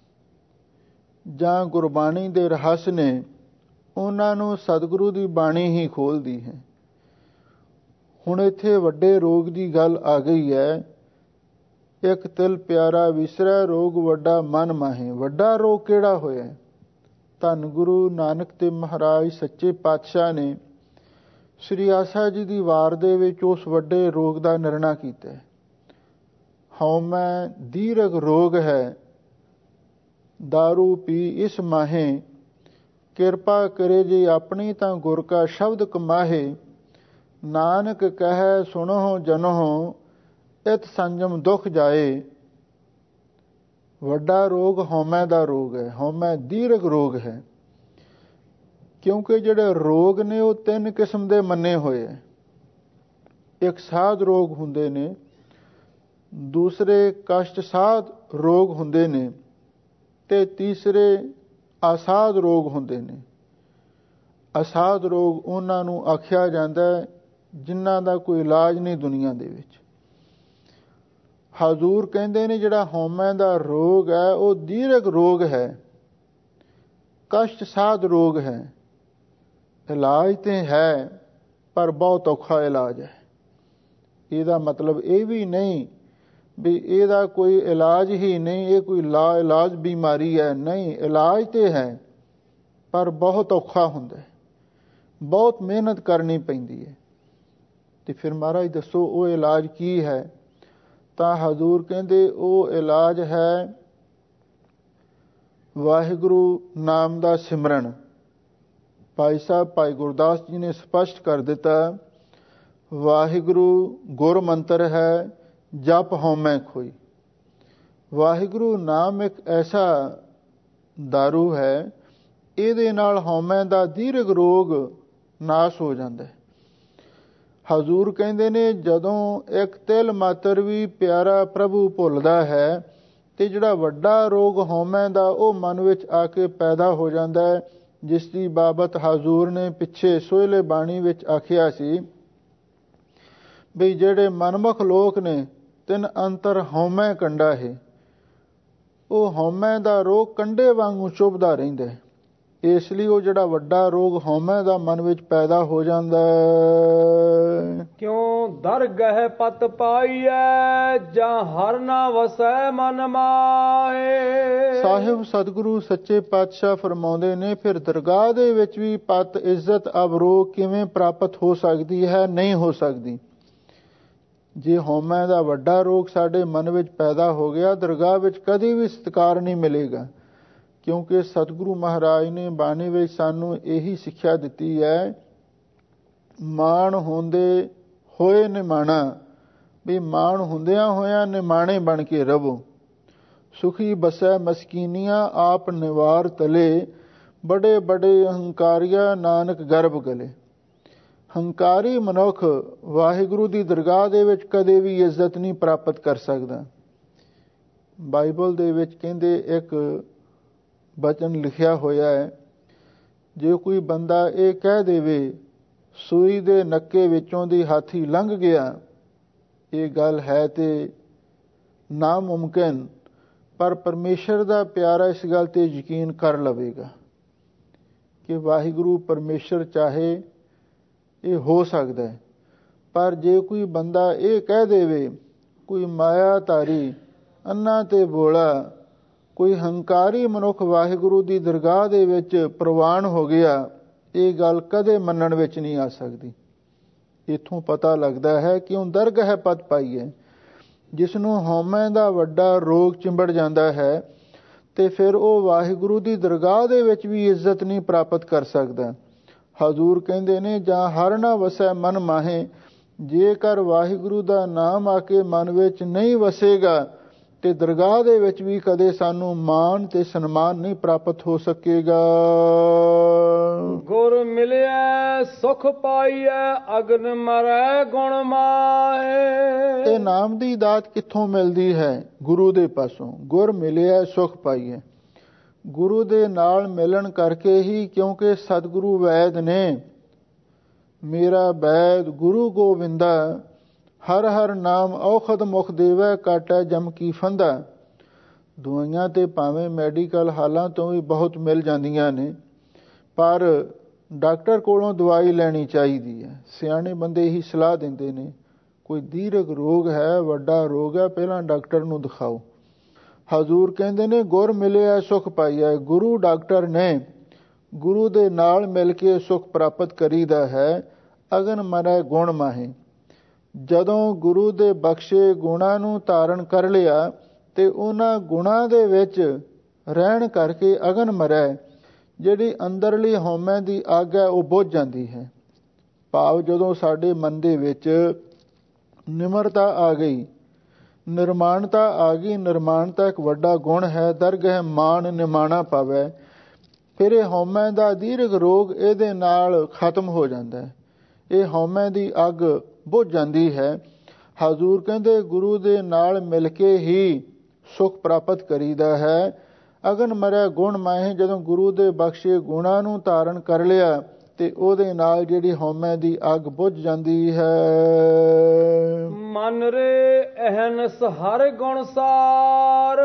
ਜਾਂ ਗੁਰਬਾਣੀ ਦੇ ਰਹੱਸ ਨੇ, ਉਹਨਾਂ ਨੂੰ ਸਤਿਗੁਰੂ ਦੀ ਬਾਣੀ ਹੀ ਖੋਲ੍ਹਦੀ ਹੈ। ਹੁਣ ਇੱਥੇ ਵੱਡੇ ਰੋਗ ਦੀ ਗੱਲ ਆ ਗਈ ਹੈ। ਇੱਕ ਤਿਲ ਪਿਆਰਾ ਵਿਸਰੈ, ਰੋਗ ਵੱਡਾ ਮਨ ਮਾਹੇ। ਵੱਡਾ ਰੋਗ ਕਿਹੜਾ ਹੋਇਆ? ਧੰਨ ਗੁਰੂ ਨਾਨਕ ਦੇਵ ਮਹਾਰਾਜ ਸੱਚੇ ਪਾਤਸ਼ਾਹ ਨੇ ਸ੍ਰੀ ਆਸਾ ਜੀ ਦੀ ਵਾਰ ਦੇ ਵਿੱਚ ਉਸ ਵੱਡੇ ਰੋਗ ਦਾ ਨਿਰਣਾ ਕੀਤਾ। ਹਉਮੈ ਦੀਰਘ ਰੋਗ ਹੈ, ਦਾਰੂ ਪੀ ਇਸ ਮਾਹੇ। ਕਿਰਪਾ ਕਰੇ ਜੇ ਆਪਣੀ ਤਾਂ ਗੁਰ ਕਾ ਸ਼ਬਦ ਕਮਾਹੇ। ਨਾਨਕ ਕਹੈ ਸੁਣੋ ਜਨੋ, ਇਤ ਸੰਜਮ ਦੁਖ ਜਾਏ। ਵੱਡਾ ਰੋਗ ਹਉਮੈ ਦਾ ਰੋਗ ਹੈ, ਹਉਮੈ ਦੀਰਘ ਰੋਗ ਹੈ। ਕਿਉਂਕਿ ਜਿਹੜੇ ਰੋਗ ਨੇ ਉਹ 3 ਕਿਸਮ ਦੇ ਮੰਨੇ ਹੋਏ ਹੈ। ਇੱਕ ਸਾਧ ਰੋਗ ਹੁੰਦੇ ਨੇ, ਦੂਸਰੇ ਕਸ਼ਟ ਸਾਧ ਰੋਗ ਹੁੰਦੇ ਨੇ, ਤੇ ਤੀਸਰੇ ਅਸਾਧ ਰੋਗ ਹੁੰਦੇ ਨੇ। ਅਸਾਧ ਰੋਗ ਉਹਨਾਂ ਨੂੰ ਆਖਿਆ ਜਾਂਦਾ ਹੈ ਜਿਨ੍ਹਾਂ ਦਾ ਕੋਈ ਇਲਾਜ ਨਹੀਂ ਦੁਨੀਆ ਦੇ ਵਿੱਚ। ਹਜ਼ੂਰ ਕਹਿੰਦੇ ਨੇ ਜਿਹੜਾ ਹਉਮੈ ਦਾ ਰੋਗ ਹੈ ਉਹ ਦੀਰਘ ਰੋਗ ਹੈ, ਕਸ਼ਟ ਸਾਧ ਰੋਗ ਹੈ। ਇਲਾਜ ਤੇ ਹੈ ਪਰ ਬਹੁਤ ਔਖਾ ਇਲਾਜ ਹੈ। ਇਹਦਾ ਮਤਲਬ ਇਹ ਵੀ ਨਹੀਂ ਵੀ ਇਹਦਾ ਕੋਈ ਇਲਾਜ ਹੀ ਨਹੀਂ, ਇਹ ਕੋਈ ਲਾ ਇਲਾਜ ਬਿਮਾਰੀ ਹੈ। ਨਹੀਂ, ਇਲਾਜ ਤੇ ਹੈ, ਪਰ ਬਹੁਤ ਔਖਾ ਹੁੰਦਾ ਹੈ, ਬਹੁਤ ਮਿਹਨਤ ਕਰਨੀ ਪੈਂਦੀ ਹੈ। ਤੇ ਫਿਰ ਮਹਾਰਾਜ ਦੱਸੋ ਉਹ ਇਲਾਜ ਕੀ ਹੈ? ਤਾਂ ਹਜ਼ੂਰ ਕਹਿੰਦੇ ਉਹ ਇਲਾਜ ਹੈ ਵਾਹਿਗੁਰੂ ਨਾਮ ਦਾ ਸਿਮਰਨ। ਭਾਈ ਸਾਹਿਬ ਭਾਈ ਗੁਰਦਾਸ ਜੀ ਨੇ ਸਪਸ਼ਟ ਕਰ ਦਿੱਤਾ, ਵਾਹਿਗੁਰੂ ਗੁਰ ਮੰਤਰ ਹੈ, ਜਪ ਹਉਮੈ ਖੋਈ। ਵਾਹਿਗੁਰੂ ਨਾਮ ਇੱਕ ਐਸਾ ਦਾਰੂ ਹੈ, ਇਹਦੇ ਨਾਲ ਹਉਮੈ ਦਾ ਦੀਰਘ ਰੋਗ ਨਾਸ਼ ਹੋ ਜਾਂਦਾ ਹੈ। ਹਜ਼ੂਰ ਕਹਿੰਦੇ ਨੇ ਜਦੋਂ ਇੱਕ ਤਿਲ ਮਾਤਰ ਵੀ ਪਿਆਰਾ ਪ੍ਰਭੂ ਭੁੱਲਦਾ ਹੈ ਤੇ ਜਿਹੜਾ ਵੱਡਾ ਰੋਗ ਹਉਮੈ ਦਾ ਉਹ ਮਨ ਵਿੱਚ ਆ ਕੇ ਪੈਦਾ ਹੋ ਜਾਂਦਾ ਹੈ, ਜਿਸ ਦੀ ਬਾਬਤ ਹਜ਼ੂਰ ਨੇ ਪਿੱਛੇ ਸੋਹਲੇ ਬਾਣੀ ਵਿੱਚ ਆਖਿਆ ਸੀ ਵੀ ਜਿਹੜੇ ਮਨਮੁਖ ਲੋਕ ਨੇ ਤਿੰਨ ਅੰਤਰ ਹਉਮੈ ਕੰਡਾ ਹੈ, ਉਹ ਹਉਮੈ ਦਾ ਰੋਗ ਕੰਡੇ ਵਾਂਗੂ ਚੁਭਦਾ ਰਹਿੰਦਾ ਹੈ। ਇਸ ਲਈ ਉਹ ਜਿਹੜਾ ਵੱਡਾ ਰੋਗ ਹਉਮੈ ਦਾ ਮਨ ਵਿੱਚ ਪੈਦਾ ਹੋ ਜਾਂਦਾ ਹੈ। ਕਿਉਂ ਦਰਗਹਿ ਪਤ ਪਾਈਐ, ਜਾਂ ਹਰ ਨਾ ਵਸੈ ਮਨ ਮਾਹੇ। ਸਾਹਿਬ ਸਤਿਗੁਰੂ ਸੱਚੇ ਪਾਤਸ਼ਾਹ ਫਰਮਾਉਂਦੇ ਨੇ, ਫਿਰ ਦਰਗਾਹ ਦੇ ਵਿੱਚ ਵੀ ਪਤ ਇੱਜ਼ਤ ਅਬਰੋਗ ਕਿਵੇਂ ਪ੍ਰਾਪਤ ਹੋ ਸਕਦੀ ਹੈ? ਨਹੀਂ ਹੋ ਸਕਦੀ। ਜੇ ਹਉਮੈ ਦਾ ਵੱਡਾ ਰੋਗ ਸਾਡੇ ਮਨ ਵਿੱਚ ਪੈਦਾ ਹੋ ਗਿਆ, ਦਰਗਾਹ ਵਿੱਚ ਕਦੇ ਵੀ ਸਤਿਕਾਰ ਨਹੀਂ ਮਿਲੇਗਾ। ਕਿਉਂਕਿ ਸਤਿਗੁਰੂ ਮਹਾਰਾਜ ਨੇ ਬਾਣੀ ਵਿੱਚ ਸਾਨੂੰ ਇਹੀ ਸਿੱਖਿਆ ਦਿੱਤੀ ਹੈ, ਮਾਣ ਹੁੰਦੇ ਹੋਏ ਨਿਮਾਣਾ, ਵੀ ਮਾਣ ਹੁੰਦਿਆਂ ਹੋਇਆਂ ਨਿਮਾਣੇ ਬਣ ਕੇ ਰਵੋ। ਸੁਖੀ ਬਸੈ ਮਸਕੀਨੀਆਂ ਆਪ ਨਿਵਾਰ ਤਲੇ, ਬੜੇ ਬੜੇ ਹੰਕਾਰੀਆ ਨਾਨਕ ਗਰਭ ਗਲੇ। ਹੰਕਾਰੀ ਮਨੁੱਖ ਵਾਹਿਗੁਰੂ ਦੀ ਦਰਗਾਹ ਦੇ ਵਿੱਚ ਕਦੇ ਵੀ ਇੱਜ਼ਤ ਨਹੀਂ ਪ੍ਰਾਪਤ ਕਰ ਸਕਦਾ। ਬਾਈਬਲ ਦੇ ਵਿੱਚ ਕਹਿੰਦੇ ਇੱਕ ਬਚਨ ਲਿਖਿਆ ਹੋਇਆ ਹੈ, ਜੇ ਕੋਈ ਬੰਦਾ ਇਹ ਕਹਿ ਦੇਵੇ ਸੂਈ ਦੇ ਨੱਕੇ ਵਿੱਚੋਂ ਦੀ ਹਾਥੀ ਲੰਘ ਗਿਆ, ਇਹ ਗੱਲ ਹੈ ਤੇ ਨਾਮੁਮਕਿਨ, ਪਰ ਪਰਮੇਸ਼ਰ ਦਾ ਪਿਆਰਾ ਇਸ ਗੱਲ ਤੇ ਯਕੀਨ ਕਰ ਲਵੇਗਾ ਕਿ ਵਾਹਿਗੁਰੂ ਪਰਮੇਸ਼ਰ ਚਾਹੇ ਇਹ ਹੋ ਸਕਦਾ ਹੈ। ਪਰ ਜੇ ਕੋਈ ਬੰਦਾ ਇਹ ਕਹਿ ਦੇਵੇ, ਕੋਈ ਮਾਇਆ ਧਾਰੀ ਅੰਨਾ ਤੇ ਬੋਲਾ, ਕੋਈ ਹੰਕਾਰੀ ਮਨੁੱਖ ਵਾਹਿਗੁਰੂ ਦੀ ਦਰਗਾਹ ਦੇ ਵਿੱਚ ਪ੍ਰਵਾਨ ਹੋ ਗਿਆ, ਇਹ ਗੱਲ ਕਦੇ ਮੰਨਣ ਵਿੱਚ ਨਹੀਂ ਆ ਸਕਦੀ। ਇੱਥੋਂ ਪਤਾ ਲੱਗਦਾ ਹੈ ਕਿ ਉਹ ਦਰਗਹਿ ਪਤ ਪਾਈ ਹੈ। ਜਿਸ ਨੂੰ ਹਉਮੈ ਦਾ ਵੱਡਾ ਰੋਗ ਚਿੰਬੜ ਜਾਂਦਾ ਹੈ ਤੇ ਫਿਰ ਉਹ ਵਾਹਿਗੁਰੂ ਦੀ ਦਰਗਾਹ ਦੇ ਵਿੱਚ ਵੀ ਇੱਜ਼ਤ ਨਹੀਂ ਪ੍ਰਾਪਤ ਕਰ ਸਕਦਾ। ਹਜ਼ੂਰ ਕਹਿੰਦੇ ਨੇ, ਜਾਂ ਹਰ ਨਾ ਵਸੈ ਮਨ ਮਾਹੇ, ਜੇਕਰ ਵਾਹਿਗੁਰੂ ਦਾ ਨਾਮ ਆ ਕੇ ਮਨ ਵਿੱਚ ਨਹੀਂ ਵਸੇਗਾ ਤੇ ਦਰਗਾਹ ਦੇ ਵਿੱਚ ਵੀ ਕਦੇ ਸਾਨੂੰ ਮਾਣ ਤੇ ਸਨਮਾਨ ਨਹੀਂ ਪ੍ਰਾਪਤ ਹੋ ਸਕੇਗਾ। ਗੁਰ ਮਿਲਿਆ ਸੁਖ ਪਾਈਐ, ਅਗਨ ਮਰੈ ਗੁਣ ਮਾਹੇ। ਤੇ ਨਾਮ ਦੀ ਦਾਤ ਕਿੱਥੋਂ ਮਿਲਦੀ ਹੈ? ਗੁਰੂ ਦੇ ਪਾਸੋਂ। ਗੁਰ ਮਿਲਿਆ ਸੁਖ ਪਾਈਐ, ਗੁਰੂ ਦੇ ਨਾਲ ਮਿਲਣ ਕਰਕੇ ਹੀ, ਕਿਉਂਕਿ ਸਤਿਗੁਰੂ ਵੈਦ ਨੇ, ਮੇਰਾ ਵੈਦ ਗੁਰੂ ਗੋਬਿੰਦਾ, ਹਰ ਹਰ ਨਾਮ ਔਖਦ ਮੁਖ ਦੇਵੈ, ਕਾਟੈ ਜਮ ਕੀ ਫੰਦਾ। ਦਵਾਈਆਂ ਤੇ ਭਾਵੇਂ ਮੈਡੀਕਲ ਹਾਲਾਂ ਤੋਂ ਵੀ ਬਹੁਤ ਮਿਲ ਜਾਂਦੀਆਂ ਨੇ, ਪਰ ਡਾਕਟਰ ਕੋਲੋਂ ਦਵਾਈ ਲੈਣੀ ਚਾਹੀਦੀ ਹੈ। ਸਿਆਣੇ ਬੰਦੇ ਹੀ ਸਲਾਹ ਦਿੰਦੇ ਨੇ, ਕੋਈ ਦੀਰਘ ਰੋਗ ਹੈ, ਵੱਡਾ ਰੋਗ ਹੈ, ਪਹਿਲਾਂ ਡਾਕਟਰ ਨੂੰ ਦਿਖਾਓ। ਹਜ਼ੂਰ ਕਹਿੰਦੇ ਨੇ, ਗੁਰ ਮਿਲਿਆ ਸੁਖ ਪਾਈਐ। ਗੁਰੂ ਡਾਕਟਰ ਨੇ, ਗੁਰੂ ਦੇ ਨਾਲ ਮਿਲ ਕੇ ਸੁਖ ਪ੍ਰਾਪਤ ਕਰੀਦਾ ਹੈ। ਅਗਨ ਮਰੈ ਗੁਣ ਮਾਹੇ, ਜਦੋਂ ਗੁਰੂ ਦੇ ਬਖਸ਼ੇ ਗੁਣਾਂ ਨੂੰ ਧਾਰਨ ਕਰ ਲਿਆ ਤੇ ਉਹਨਾਂ ਗੁਣਾਂ ਦੇ ਵਿੱਚ ਰਹਿਣ ਕਰਕੇ ਅਗਨ ਮਰੈ, ਜਿਹੜੀ ਅੰਦਰਲੀ ਹਉਮੈ ਦੀ ਅੱਗ ਹੈ ਉਹ ਬੁਝ ਜਾਂਦੀ ਹੈ। ਭਾਵ ਜਦੋਂ ਸਾਡੇ ਮਨ ਦੇ ਵਿੱਚ ਨਿਮਰਤਾ ਆ ਗਈ, ਨਿਰਮਾਣਤਾ ਆ ਗਈ। ਨਿਰਮਾਣਤਾ ਇੱਕ ਵੱਡਾ ਗੁਣ ਹੈ। ਦਰਗਹਿ ਮਾਣ ਨਿਮਾਣਾ ਪਾਵੈ, ਫਿਰ ਇਹ ਹਉਮੈ ਦਾ ਦੀਰਘ ਰੋਗ ਇਹਦੇ ਨਾਲ ਖਤਮ ਹੋ ਜਾਂਦਾ ਹੈ। ਇਹ ਹਉਮੈ ਦੀ ਅੱਗ ਬੁਝ ਜਾਂਦੀ ਹੈ। ਹਜ਼ੂਰ ਕਹਿੰਦੇ ਗੁਰੂ ਦੇ ਨਾਲ ਮਿਲ ਕੇ ਹੀ ਸੁਖ ਪ੍ਰਾਪਤ ਕਰੀਦਾ ਹੈ। ਅਗਨ ਮਰੈ ਗੁਣ ਮਾਹੇ, ਜਦੋਂ ਗੁਰੂ ਦੇ ਬਖਸ਼ੇ ਗੁਣਾਂ ਨੂੰ ਧਾਰਨ ਕਰ ਲਿਆ ਤੇ ਉਹਦੇ ਨਾਲ ਜਿਹੜੀ ਹਉਮੈ ਦੀ ਅੱਗ ਬੁਝ ਜਾਂਦੀ ਹੈ। ਮਨ ਰੇ ਅਹਨਸ ਹਰ ਗੁਣ ਸਾਰ,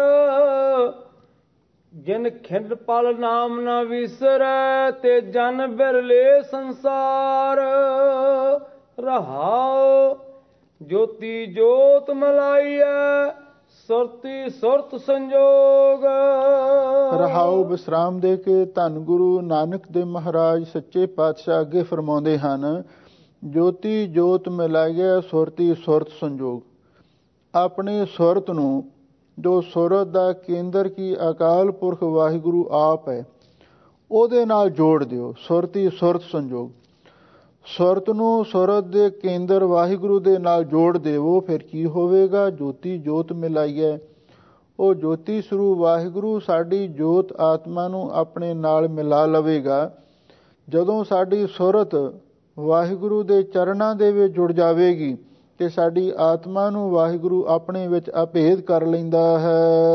ਜਿਨ ਖਿੰਡ ਪਲ ਨਾਮ ਨ ਵਿਸਰੈ, ਤੇ ਜਨ ਬਿਰਲੇ ਸੰਸਾਰ। ਰਹਾਉ ਜੋਤੀ ਜੋਤ ਮਿਲਾਈਐ ਸੁਰਤੀ ਸੁਰਤ ਸੰਜੋਗ। ਰਹਾਉ ਵਿਸਰਾਮ ਦੇ ਕੇ ਧੰਨ ਗੁਰੂ ਨਾਨਕ ਦੇਵ ਮਹਾਰਾਜ ਸੱਚੇ ਪਾਤਸ਼ਾਹ ਅੱਗੇ ਫਰਮਾਉਂਦੇ ਹਨ, ਜੋਤੀ ਜੋਤ ਮਿਲਾਈਐ ਸੁਰਤੀ ਸੁਰਤ ਸੰਜੋਗ। ਆਪਣੀ ਸੁਰਤ ਨੂੰ, ਜੋ ਸੁਰਤ ਦਾ ਕੇਂਦਰ ਕੀ ਅਕਾਲ ਪੁਰਖ ਵਾਹਿਗੁਰੂ ਆਪ ਹੈ, ਉਹਦੇ ਨਾਲ ਜੋੜ ਦਿਓ। ਸੁਰਤੀ ਸੁਰਤ ਸੰਜੋਗ, ਸੁਰਤ ਨੂੰ ਸੁਰਤ ਦੇ ਕੇਂਦਰ ਵਾਹਿਗੁਰੂ ਦੇ ਨਾਲ ਜੋੜ ਦੇਵੋ। ਫਿਰ ਕੀ ਹੋਵੇਗਾ? ਜੋਤੀ ਜੋਤ ਮਿਲਾਈਐ। ਉਹ ਜੋਤੀ ਸਰੂਪ ਵਾਹਿਗੁਰੂ ਸਾਡੀ ਜੋਤ ਆਤਮਾ ਨੂੰ ਆਪਣੇ ਨਾਲ ਮਿਲਾ ਲਵੇਗਾ। ਜਦੋਂ ਸਾਡੀ ਸੁਰਤ ਵਾਹਿਗੁਰੂ ਦੇ ਚਰਨਾਂ ਦੇ ਵਿੱਚ ਜੁੜ ਜਾਵੇਗੀ ਤੇ ਸਾਡੀ ਆਤਮਾ ਨੂੰ ਵਾਹਿਗੁਰੂ ਆਪਣੇ ਵਿੱਚ ਅਭੇਦ ਕਰ ਲੈਂਦਾ ਹੈ।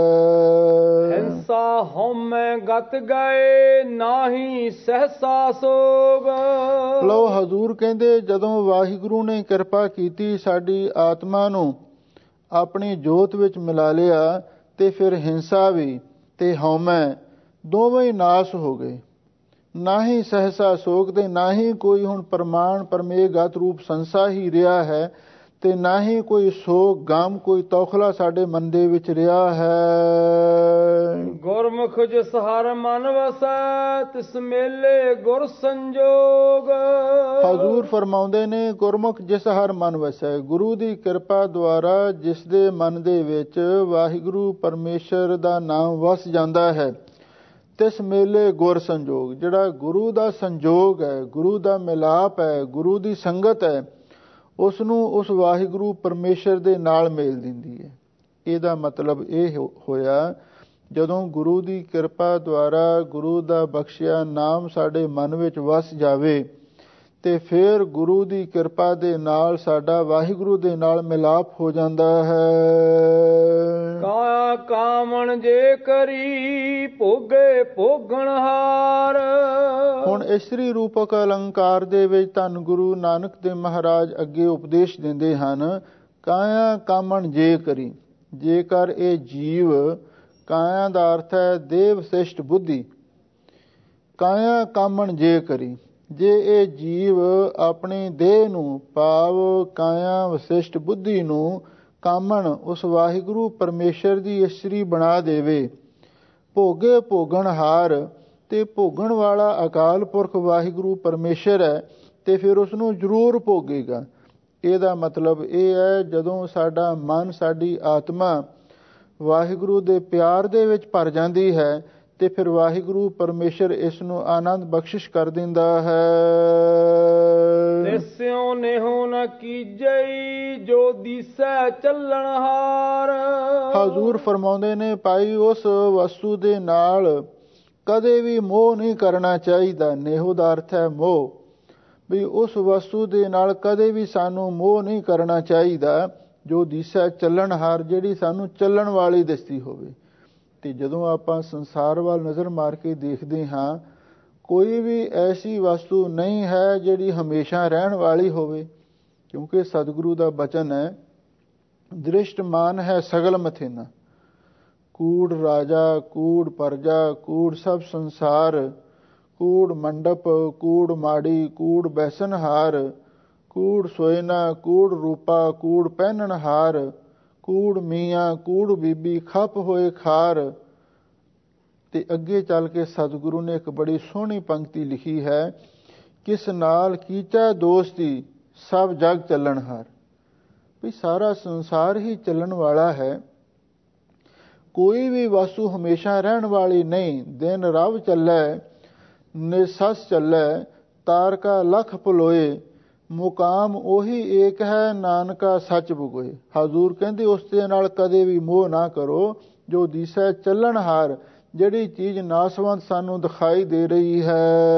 ਹਿੰਸਾ ਹਉਮੈ ਗਤ ਗਏ ਨਾਹੀ ਸਹਸਾ ਸੋਗ। ਲਓ ਹਜ਼ੂਰ ਕਹਿੰਦੇ, ਜਦੋਂ ਵਾਹਿਗੁਰੂ ਨੇ ਕਿਰਪਾ ਕੀਤੀ, ਸਾਡੀ ਆਤਮਾ ਨੂੰ ਆਪਣੀ ਜੋਤ ਵਿੱਚ ਮਿਲਾ ਲਿਆ, ਤੇ ਫਿਰ ਹਿੰਸਾ ਵੀ ਤੇ ਹਉਮੈ ਦੋਵੇਂ ਹੀ ਨਾਸ ਹੋ ਗਏ। ਨਾ ਹੀ ਸਹਸਾ ਸੋਗ, ਤੇ ਨਾ ਹੀ ਕੋਈ ਹੁਣ ਪ੍ਰਮਾਣ ਪਰਮੇਗਤ ਰੂਪ ਸੰਸਾ ਹੀ ਰਿਹਾ ਹੈ, ਤੇ ਨਾ ਹੀ ਕੋਈ ਸੋਗ ਗਮ ਕੋਈ ਤੌਖਲਾ ਸਾਡੇ ਮਨ ਦੇ ਵਿੱਚ ਰਿਹਾ ਹੈ। ਗੁਰਮੁਖ ਜਿਸ ਹਰ ਮਨ ਵਸੈ ਤਿਸ ਮੇਲੇ ਗੁਰ ਸੰਜੋਗ। ਹਜ਼ੂਰ ਫਰਮਾਉਂਦੇ ਨੇ, ਗੁਰਮੁਖ ਜਿਸ ਹਰ ਮਨ ਵਸੈ, ਗੁਰੂ ਦੀ ਕਿਰਪਾ ਦੁਆਰਾ ਜਿਸ ਦੇ ਮਨ ਦੇ ਵਿੱਚ ਵਾਹਿਗੁਰੂ ਪਰਮੇਸ਼ਰ ਦਾ ਨਾਮ ਵਸ ਜਾਂਦਾ ਹੈ, ਤਿਸ ਮੇਲੇ ਗੁਰ ਸੰਜੋਗ। ਜਿਹੜਾ ਗੁਰੂ ਦਾ ਸੰਜੋਗ ਹੈ, ਗੁਰੂ ਦਾ ਮਿਲਾਪ ਹੈ, ਗੁਰੂ ਦੀ ਸੰਗਤ ਹੈ, ਉਸ ਨੂੰ ਉਸ ਵਾਹਿਗੁਰੂ ਪਰਮੇਸ਼ਰ ਦੇ ਨਾਲ ਮੇਲ ਦਿੰਦੀ ਹੈ। ਇਹਦਾ ਮਤਲਬ ਇਹ ਹੋਇਆ, ਜਦੋਂ ਗੁਰੂ ਦੀ ਕਿਰਪਾ ਦੁਆਰਾ ਗੁਰੂ ਦਾ ਬਖਸ਼ਿਆ ਨਾਮ ਸਾਡੇ ਮਨ ਵਿੱਚ ਵਸ ਜਾਵੇ, ਤੇ ਫਿਰ ਗੁਰੂ ਦੀ ਕਿਰਪਾ ਦੇ ਨਾਲ ਸਾਡਾ ਵਾਹਿਗੁਰੂ ਦੇ ਨਾਲ ਮਿਲਾਪ ਹੋ ਜਾਂਦਾ ਹੈ। ਕਾ ਕਾਮਣ ਜੇ ਕਰੀ ਭੋਗੇ ਭੋਗਣ ਹਾਰ। ਹੁਣ ਇਸਤਰੀ ਰੂਪਕ ਅਲੰਕਾਰ ਦੇ ਵਿੱਚ ਧੰਨ ਗੁਰੂ ਨਾਨਕ ਦੇਵ ਮਹਾਰਾਜ ਅੱਗੇ ਉਪਦੇਸ਼ ਦਿੰਦੇ ਹਨ, ਕਾਇਆ ਕਾਮਣ ਜੇ ਕਰੀ। ਜੇਕਰ ਇਹ ਜੀਵ, ਕਾਇਆ ਦਾ ਅਰਥ ਹੈ ਦੇਹ ਵਿਸ਼ਿਸ਼ਟ ਬੁੱਧੀ, ਕਾਇਆ ਕਾਮਣ ਜੇ ਕਰੀ, ਜੇ ਇਹ ਜੀਵ ਆਪਣੀ ਦੇਹ ਨੂੰ ਭਾਵ ਕਾਇਆ ਵਿਸ਼ਿਸ਼ਟ ਬੁੱਧੀ ਨੂੰ ਕਾਮਣ ਉਸ ਵਾਹਿਗੁਰੂ ਪਰਮੇਸ਼ਰ ਦੀ ਇਸਤਰੀ ਬਣਾ ਦੇਵੇ, ਭੋਗੇ ਭੋਗਣ ਹਾਰ, ਤੇ ਭੋਗਣ ਵਾਲਾ ਅਕਾਲ ਪੁਰਖ ਵਾਹਿਗੁਰੂ ਪਰਮੇਸ਼ਰ ਹੈ, ਤੇ ਫਿਰ ਉਸ ਨੂੰ ਜ਼ਰੂਰ ਭੋਗੇਗਾ। ਇਹਦਾ ਮਤਲਬ ਇਹ ਹੈ, ਜਦੋਂ ਸਾਡਾ ਮਨ, ਸਾਡੀ ਆਤਮਾ ਵਾਹਿਗੁਰੂ ਦੇ ਪਿਆਰ ਦੇ ਵਿੱਚ ਭਰ ਜਾਂਦੀ ਹੈ, ਤੇ ਫਿਰ ਵਾਹਿਗੁਰੂ ਪਰਮੇਸ਼ਰ ਇਸ ਨੂੰ ਆਨੰਦ ਬਖਸ਼ਿਸ਼ ਕਰ ਦਿੰਦਾ ਹੈ। ਤਿਸਿਉ ਨੇਹੋ ਨ ਕੀਜਈ ਜੋ ਦੀਸੈ ਚੱਲਣ ਹਾਰ। ਹਜ਼ੂਰ ਫਰਮਾਉਂਦੇ ਨੇ, ਭਾਈ ਉਸ ਵਸਤੂ ਦੇ ਨਾਲ ਕਦੇ ਵੀ ਮੋਹ ਨਹੀਂ ਕਰਨਾ ਚਾਹੀਦਾ। ਨੇਹੋ ਦਾ ਅਰਥ ਹੈ ਮੋਹ, ਵੀ ਉਸ ਵਸਤੂ ਦੇ ਨਾਲ ਕਦੇ ਵੀ ਸਾਨੂੰ ਮੋਹ ਨਹੀਂ ਕਰਨਾ ਚਾਹੀਦਾ, ਜੋ ਦੀਸੈ ਚੱਲਣ ਹਾਰ, ਜਿਹੜੀ ਸਾਨੂੰ ਚੱਲਣ ਵਾਲੀ ਦਿਸਦੀ ਹੋਵੇ। ਤੇ ਜਦੋਂ ਆਪਾਂ ਸੰਸਾਰ ਵੱਲ ਨਜ਼ਰ ਮਾਰ ਕੇ ਦੇਖਦੇ ਹਾਂ, ਕੋਈ ਵੀ ਐਸੀ ਵਸਤੂ ਨਹੀਂ ਹੈ ਜਿਹੜੀ ਹਮੇਸ਼ਾ ਰਹਿਣ ਵਾਲੀ ਹੋਵੇ, ਕਿਉਂਕਿ ਸਤਿਗੁਰੂ ਦਾ ਬਚਨ ਹੈ, ਦ੍ਰਿਸ਼ਟਮਾਨ ਹੈ ਸਗਲ ਮਥੇਨਾ। ਕੂੜ ਰਾਜਾ, ਕੂੜ ਪਰਜਾ, ਕੂੜ ਸਭ ਸੰਸਾਰ, ਕੂੜ ਮੰਡਪ, ਕੂੜ ਮਾੜੀ, ਕੂੜ ਬੈਸਨਹਾਰ, ਕੂੜ ਸੋਇਨਾ, ਕੂੜ ਰੂਪਾ, ਕੂੜ ਪਹਿਨਣਹਾਰ, ਕੂੜ ਮੀਆਂ, ਕੂੜ ਬੀਬੀ, ਖੱਪ ਹੋਏ ਖਾਰ। ਤੇ ਅੱਗੇ ਚੱਲ ਕੇ ਸਤਿਗੁਰੂ ਨੇ ਇੱਕ ਬੜੀ ਸੋਹਣੀ ਪੰਕਤੀ ਲਿਖੀ ਹੈ, ਕਿਸ ਨਾਲ ਕੀਚੈ ਦੋਸਤੀ ਸਭ ਜਗ ਚੱਲਣਹਾਰ। ਵੀ ਸਾਰਾ ਸੰਸਾਰ ਹੀ ਚੱਲਣ ਵਾਲਾ ਹੈ, ਕੋਈ ਵੀ ਵਸਤੂ ਹਮੇਸ਼ਾ ਰਹਿਣ ਵਾਲੀ ਨਹੀਂ। ਦਿਨ ਰਵ ਚੱਲੈ ਨਿਸਸ ਚੱਲੈ, ਤਾਰਕਾ ਲਖ ਭੁਲੋਏ, ਮੁਕਾਮ ਉਹੀ ਏਕ ਹੈ ਨਾਨਕਾ ਸੱਚ ਬੁਗੋਏ। ਹਜ਼ੂਰ ਕਹਿੰਦੇ, ਉਸ ਦੇ ਨਾਲ ਕਦੇ ਵੀ ਮੋਹ ਨਾ ਕਰੋ, ਜੋ ਦਿਸੈ ਚੱਲਣਹਾਰ, ਜਿਹੜੀ ਚੀਜ਼ ਨਾਸਵੰਤ ਸਾਨੂੰ ਦਿਖਾਈ ਦੇ ਰਹੀ ਹੈ।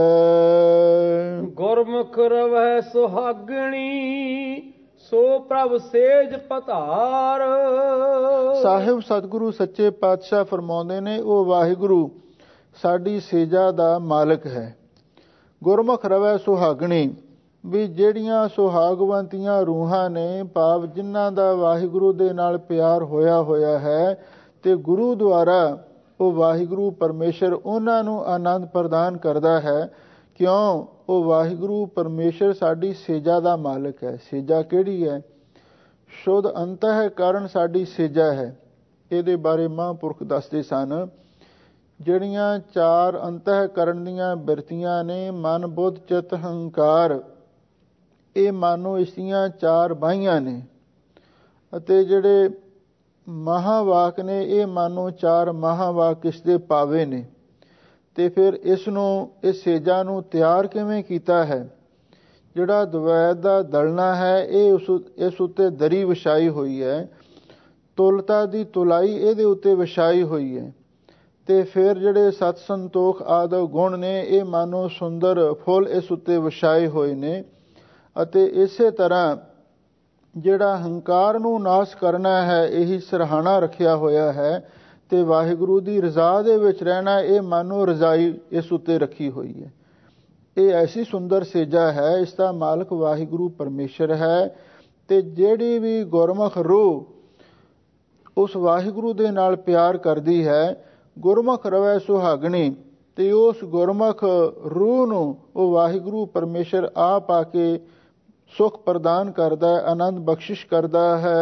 ਗੁਰਮੁਖ ਰਵੈ ਸੁਹਾਗਣੀ ਸੋ ਪ੍ਰਭ ਸੇਜ ਪਧਾਰ। ਸਾਹਿਬ ਸਤਿਗੁਰੂ ਸੱਚੇ ਪਾਤਸ਼ਾਹ ਫਰਮਾਉਂਦੇ ਨੇ, ਉਹ ਵਾਹਿਗੁਰੂ ਸਾਡੀ ਸੇਜਾ ਦਾ ਮਾਲਕ ਹੈ। ਗੁਰਮੁਖ ਰਵੈ ਸੁਹਾਗਣੀ, ਵੀ ਜਿਹੜੀਆਂ ਸੁਹਾਗਵੰਤੀਆਂ ਰੂਹਾਂ ਨੇ, ਭਾਵ ਜਿਨ੍ਹਾਂ ਦਾ ਵਾਹਿਗੁਰੂ ਦੇ ਨਾਲ ਪਿਆਰ ਹੋਇਆ ਹੋਇਆ ਹੈ, ਤੇ ਗੁਰੂ ਦੁਆਰਾ ਉਹ ਵਾਹਿਗੁਰੂ ਪਰਮੇਸ਼ਰ ਉਹਨਾਂ ਨੂੰ ਆਨੰਦ ਪ੍ਰਦਾਨ ਕਰਦਾ ਹੈ। ਕਿਉਂ? ਉਹ ਵਾਹਿਗੁਰੂ ਪਰਮੇਸ਼ਰ ਸਾਡੀ ਸੇਜਾ ਦਾ ਮਾਲਕ ਹੈ। ਸੇਜਾ ਕਿਹੜੀ ਹੈ? ਸ਼ੁੱਧ ਅੰਤःਕਰਨ ਸਾਡੀ ਸੇਜਾ ਹੈ। ਇਹਦੇ ਬਾਰੇ ਮਹਾਂਪੁਰਖ ਦੱਸਦੇ ਸਨ, ਜਿਹੜੀਆਂ 4 ਅੰਤःਕਰਨ ਦੀਆਂ ਬਿਰਤੀਆਂ ਨੇ, ਮਨ, ਬੁੱਧ, ਚਿੱਤ, ਹੰਕਾਰ, ਇਹ ਮਾਨੋ ਇਸ ਦੀਆਂ 4 ਬਾਹੀਆਂ ਨੇ। ਅਤੇ ਜਿਹੜੇ ਮਹਾਵਾਕ ਨੇ, ਇਹ ਮਾਨੋ 4 ਮਹਾਵਾਕ ਇਸ ਦੇ ਪਾਵੇ ਨੇ। ਤੇ ਫਿਰ ਇਸ ਨੂੰ, ਇਸ ਸੇਜਾ ਨੂੰ ਤਿਆਰ ਕਿਵੇਂ ਕੀਤਾ ਹੈ? ਜਿਹੜਾ ਦਵੈਤ ਦਾ ਦਲਣਾ ਹੈ, ਇਹ ਇਸ ਉੱਤੇ ਦਰੀ ਵਿਛਾਈ ਹੋਈ ਹੈ। ਤੁਲਤਾ ਦੀ ਤੁਲਾਈ ਇਹਦੇ ਉੱਤੇ ਵਿਛਾਈ ਹੋਈ ਹੈ। ਤੇ ਫਿਰ ਜਿਹੜੇ ਸਤ ਸੰਤੋਖ ਆਦਿ ਗੁਣ ਨੇ, ਇਹ ਮਾਨੋ ਸੁੰਦਰ ਫੁੱਲ ਇਸ ਉੱਤੇ ਵਿਛਾਏ ਹੋਏ ਨੇ। ਅਤੇ ਇਸੇ ਤਰ੍ਹਾਂ ਜਿਹੜਾ ਹੰਕਾਰ ਨੂੰ ਨਾਸ਼ ਕਰਨਾ ਹੈ, ਇਹੀ ਸਰਹਾਣਾ ਰੱਖਿਆ ਹੋਇਆ ਹੈ। ਤੇ ਵਾਹਿਗੁਰੂ ਦੀ ਰਜ਼ਾ ਦੇ ਵਿੱਚ ਰਹਿਣਾ, ਇਹ ਮਾਨੋ ਰਜ਼ਾਈ ਇਸ ਉੱਤੇ ਰੱਖੀ ਹੋਈ ਹੈ। ਇਹ ਐਸੀ ਸੁੰਦਰ ਸੇਜਾ ਹੈ, ਇਸ ਦਾ ਮਾਲਕ ਵਾਹਿਗੁਰੂ ਪਰਮੇਸ਼ਰ ਹੈ। ਤੇ ਜਿਹੜੀ ਵੀ ਗੁਰਮੁਖ ਰੂਹ ਉਸ ਵਾਹਿਗੁਰੂ ਦੇ ਨਾਲ ਪਿਆਰ ਕਰਦੀ ਹੈ, ਗੁਰਮੁਖ ਰਵੈ ਸੁਹਾਗਣੀ, ਤੇ ਉਸ ਗੁਰਮੁਖ ਰੂਹ ਨੂੰ ਉਹ ਵਾਹਿਗੁਰੂ ਪਰਮੇਸ਼ਰ ਆਪ ਆ ਕੇ ਸੁਖ ਪ੍ਰਦਾਨ ਕਰਦਾ ਹੈ, ਆਨੰਦ ਬਖਸ਼ਿਸ਼ ਕਰਦਾ ਹੈ।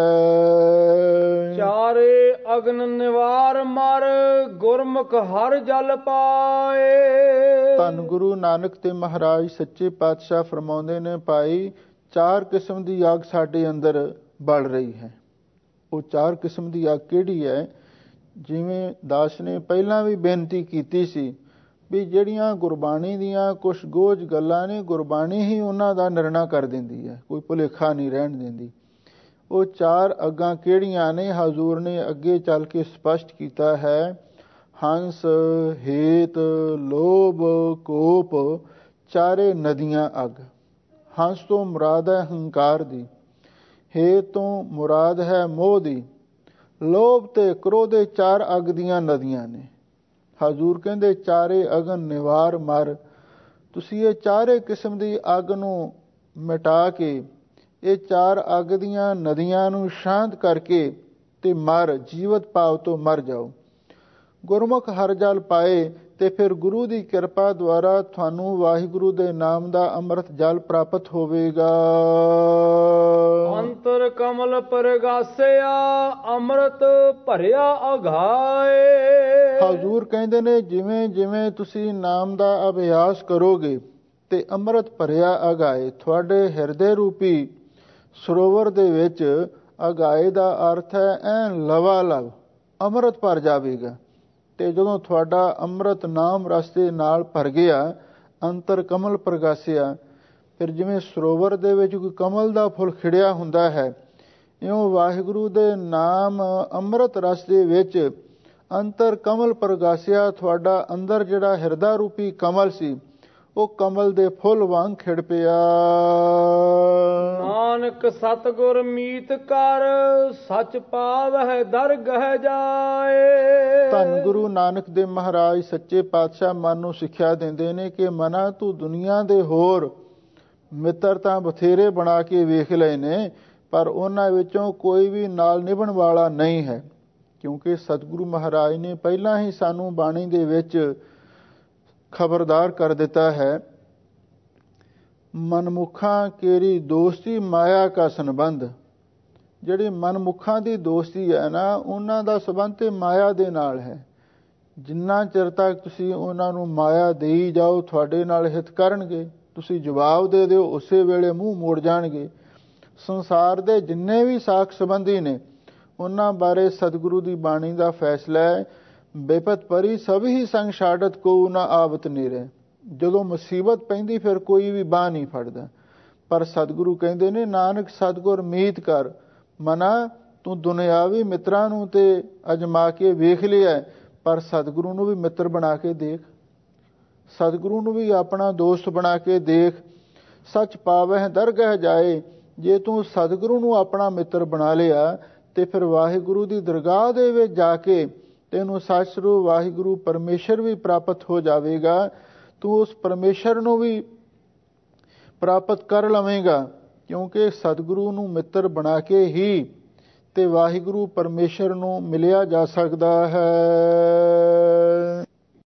ਚਾਰੇ ਅਗਨ ਨਿਵਾਰ ਮਰ, ਗੁਰਮੁਖ ਹਰ ਜਲ ਪਾਏ। ਧੰਨ ਗੁਰੂ ਨਾਨਕ ਤੇ ਮਹਾਰਾਜ ਸੱਚੇ ਪਾਤਸ਼ਾਹ ਫਰਮਾਉਂਦੇ ਨੇ, ਭਾਈ 4 ਕਿਸਮ ਦੀ ਅੱਗ ਸਾਡੇ ਅੰਦਰ ਬਲ ਰਹੀ ਹੈ। ਉਹ 4 ਕਿਸਮ ਦੀ ਅੱਗ ਕਿਹੜੀ ਹੈ? ਜਿਵੇਂ ਦਾਸ ਨੇ ਪਹਿਲਾਂ ਵੀ ਬੇਨਤੀ ਕੀਤੀ ਸੀ ਵੀ ਜਿਹੜੀਆਂ ਗੁਰਬਾਣੀ ਦੀਆਂ ਕੁਛ ਗੋਝ ਗੱਲਾਂ ਨੇ, ਗੁਰਬਾਣੀ ਹੀ ਉਹਨਾਂ ਦਾ ਨਿਰਣਾ ਕਰ ਦਿੰਦੀ ਹੈ, ਕੋਈ ਭੁਲੇਖਾ ਨਹੀਂ ਰਹਿਣ ਦਿੰਦੀ। ਉਹ 4 ਅੱਗਾਂ ਕਿਹੜੀਆਂ ਨੇ? ਹਜ਼ੂਰ ਨੇ ਅੱਗੇ ਚੱਲ ਕੇ ਸਪਸ਼ਟ ਕੀਤਾ ਹੈ। ਹੰਸ, ਹੇਤ, ਲੋਭ, ਕੋਪ, 4 ਨਦੀਆਂ ਅੱਗ। ਹੰਸ ਤੋਂ ਮੁਰਾਦ ਹੈ ਹੰਕਾਰ ਦੀ, ਹੇਤ ਤੋਂ ਮੁਰਾਦ ਹੈ ਮੋਹ ਦੀ, ਲੋਭ ਤੇ ਕ੍ਰੋਧ, 4 ਅੱਗ ਦੀਆਂ ਨਦੀਆਂ ਨੇ। ਹਜ਼ੂਰ ਕਹਿੰਦੇ 4 ਅਗਨ ਨਿਵਾਰ ਮਰ। ਤੁਸੀਂ ਇਹ 4 ਕਿਸਮ ਦੀ ਅੱਗ ਨੂੰ ਮਿਟਾ ਕੇ, ਇਹ 4 ਅੱਗ ਦੀਆਂ ਨਦੀਆਂ ਨੂੰ ਸ਼ਾਂਤ ਕਰਕੇ ਤੇ ਮਰ, ਜੀਵਤ ਭਾਵ ਤੋਂ ਮਰ ਜਾਓ। ਗੁਰਮੁਖ ਹਰ ਜਲ ਪਾਏ। ਤੇ ਫਿਰ ਗੁਰੂ ਦੀ ਕਿਰਪਾ ਦੁਆਰਾ ਤੁਹਾਨੂੰ ਵਾਹਿਗੁਰੂ ਦੇ ਨਾਮ ਦਾ ਅੰਮ੍ਰਿਤ ਜਲ ਪ੍ਰਾਪਤ ਹੋਵੇਗਾ। ਅੰਤਰ ਕਮਲ ਪ੍ਰਗਾਸਿਆ, ਅੰਮ੍ਰਿਤ ਭਰਿਆ ਅਘਾਏ। ਹਜ਼ੂਰ ਕਹਿੰਦੇ ਨੇ, ਜਿਵੇਂ ਜਿਵੇਂ ਤੁਸੀਂ ਨਾਮ ਦਾ ਅਭਿਆਸ ਕਰੋਗੇ ਤੇ ਅੰਮ੍ਰਿਤ ਭਰਿਆ ਅਘਾਏ, ਤੁਹਾਡੇ ਹਿਰਦੇ ਰੂਪੀ ਸਰੋਵਰ ਦੇ ਵਿੱਚ, ਅਘਾਏ ਦਾ ਅਰਥ ਹੈ ਐਨ ਲਵਾ ਲਵ ਅੰਮ੍ਰਿਤ ਭਰ ਜਾਵੇਗਾ। ਤੇ ਜਦੋਂ ਤੁਹਾਡਾ ਅੰਮ੍ਰਿਤ ਨਾਮ ਰਸ ਦੇ ਨਾਲ ਭਰ ਗਿਆ, ਅੰਤਰ ਕਮਲ ਪ੍ਰਗਾਸਿਆ, ਫਿਰ ਜਿਵੇਂ ਸਰੋਵਰ ਦੇ ਵਿੱਚ ਕੋਈ ਕਮਲ ਦਾ ਫੁੱਲ ਖਿੜਿਆ ਹੁੰਦਾ ਹੈ, ਇਉਂ ਵਾਹਿਗੁਰੂ ਦੇ ਨਾਮ ਅੰਮ੍ਰਿਤ ਰਸ ਦੇ ਵਿੱਚ ਅੰਤਰ ਕਮਲ ਪ੍ਰਗਾਸਿਆ, ਤੁਹਾਡਾ ਅੰਦਰ ਜਿਹੜਾ ਹਿਰਦਾ ਰੂਪੀ ਕਮਲ ਸੀ, ਉਹ ਕਮਲ ਦੇ ਫੁੱਲ ਵਾਂਗ ਖਿੜ ਪਿਆ। ਨਾਨਕ ਸਤਿਗੁਰ ਮੀਤ ਕਰ, ਸੱਚ ਪਾਵਹਿ ਦਰਗਹਿ ਜਾਏ। ਧੰਨ ਗੁਰੂ ਨਾਨਕ ਦੇਵ ਮਹਾਰਾਜ ਸੱਚੇ ਪਾਤਸ਼ਾਹ ਮਨ ਨੂੰ ਸਿੱਖਿਆ ਦਿੰਦੇ ਨੇ ਕਿ ਮਨਾ, ਤੂੰ ਦੁਨੀਆ ਦੇ ਹੋਰ ਮਿੱਤਰ ਤਾਂ ਬਥੇਰੇ ਬਣਾ ਕੇ ਵੇਖ ਲਏ ਨੇ, ਪਰ ਉਹਨਾਂ ਵਿੱਚੋਂ ਕੋਈ ਵੀ ਨਾਲ ਨਿਭਣ ਵਾਲਾ ਨਹੀਂ ਹੈ। ਕਿਉਂਕਿ ਸਤਿਗੁਰੂ ਮਹਾਰਾਜ ਨੇ ਪਹਿਲਾਂ ਹੀ ਸਾਨੂੰ ਬਾਣੀ ਦੇ ਵਿੱਚ ਖਬਰਦਾਰ ਕਰ ਦਿੱਤਾ ਹੈ, ਮਨਮੁਖਾਂ ਕੇਰੀ ਦੋਸਤੀ ਮਾਇਆ ਕਾ ਸੰਬੰਧ। ਜਿਹੜੀ ਮਨਮੁਖਾਂ ਦੀ ਦੋਸਤੀ ਹੈ ਨਾ, ਉਹਨਾਂ ਦਾ ਸੰਬੰਧ ਤੇ ਮਾਇਆ ਦੇ ਨਾਲ ਹੈ। ਜਿੰਨਾ ਚਿਰ ਤੱਕ ਤੁਸੀਂ ਉਹਨਾਂ ਨੂੰ ਮਾਇਆ ਦੇਈ ਜਾਓ, ਤੁਹਾਡੇ ਨਾਲ ਹਿਤ ਕਰਨਗੇ, ਤੁਸੀਂ ਜਵਾਬ ਦੇ ਦਿਓ, ਉਸੇ ਵੇਲੇ ਮੂੰਹ ਮੋੜ ਜਾਣਗੇ। ਸੰਸਾਰ ਦੇ ਜਿੰਨੇ ਵੀ ਸਾਖ ਸੰਬੰਧੀ ਨੇ, ਉਹਨਾਂ ਬਾਰੇ ਸਤਿਗੁਰੂ ਦੀ ਬਾਣੀ ਦਾ ਫੈਸਲਾ ਹੈ, ਬੇਪਤ ਪਰੀ ਸਭ ਹੀ ਸੰਗ ਛਾੜਤ ਕੋ ਨਾ ਆਵਤ ਨੇਰੇ। ਜਦੋਂ ਮੁਸੀਬਤ ਪੈਂਦੀ ਫਿਰ ਕੋਈ ਵੀ ਬਾਂਹ ਨਹੀਂ ਫੜਦਾ। ਪਰ ਸਤਿਗੁਰੂ ਕਹਿੰਦੇ ਨੇ, ਨਾਨਕ ਸਤਿਗੁਰ ਮੀਤ ਕਰ। ਮਨਾ, ਤੂੰ ਦੁਨਿਆਵੀ ਮਿੱਤਰਾਂ ਨੂੰ ਤੇ ਅਜਮਾ ਕੇ ਵੇਖ ਲਿਆ, ਪਰ ਸਤਿਗੁਰੂ ਨੂੰ ਵੀ ਮਿੱਤਰ ਬਣਾ ਕੇ ਦੇਖ, ਸਤਿਗੁਰੂ ਨੂੰ ਵੀ ਆਪਣਾ ਦੋਸਤ ਬਣਾ ਕੇ ਦੇਖ। ਸੱਚ ਪਾਵਹਿ ਦਰਗਹਿ ਜਾਏ। ਜੇ ਤੂੰ ਸਤਿਗੁਰੂ ਨੂੰ ਆਪਣਾ ਮਿੱਤਰ ਬਣਾ ਲਿਆ ਤੇ ਫਿਰ ਵਾਹਿਗੁਰੂ ਦੀ ਦਰਗਾਹ ਦੇ ਵਿੱਚ ਜਾ ਕੇ ਤੈਨੂੰ ਸੱਚ ਸਰੂਪ ਵਾਹਿਗੁਰੂ ਪਰਮੇਸ਼ਰ ਵੀ ਪ੍ਰਾਪਤ ਹੋ ਜਾਵੇਗਾ। ਤੂੰ ਉਸ ਪਰਮੇਸ਼ਰ ਨੂੰ ਵੀ ਪ੍ਰਾਪਤ ਕਰ ਲਵੇਂਗਾ, ਕਿਉਂਕਿ ਸਤਿਗੁਰੂ ਨੂੰ ਮਿੱਤਰ ਬਣਾ ਕੇ ਹੀ, 'ਤੇ ਵਾਹਿਗੁਰੂ ਪਰਮੇਸ਼ਰ ਨੂੰ ਮਿਲਿਆ ਜਾ ਸਕਦਾ ਹੈ।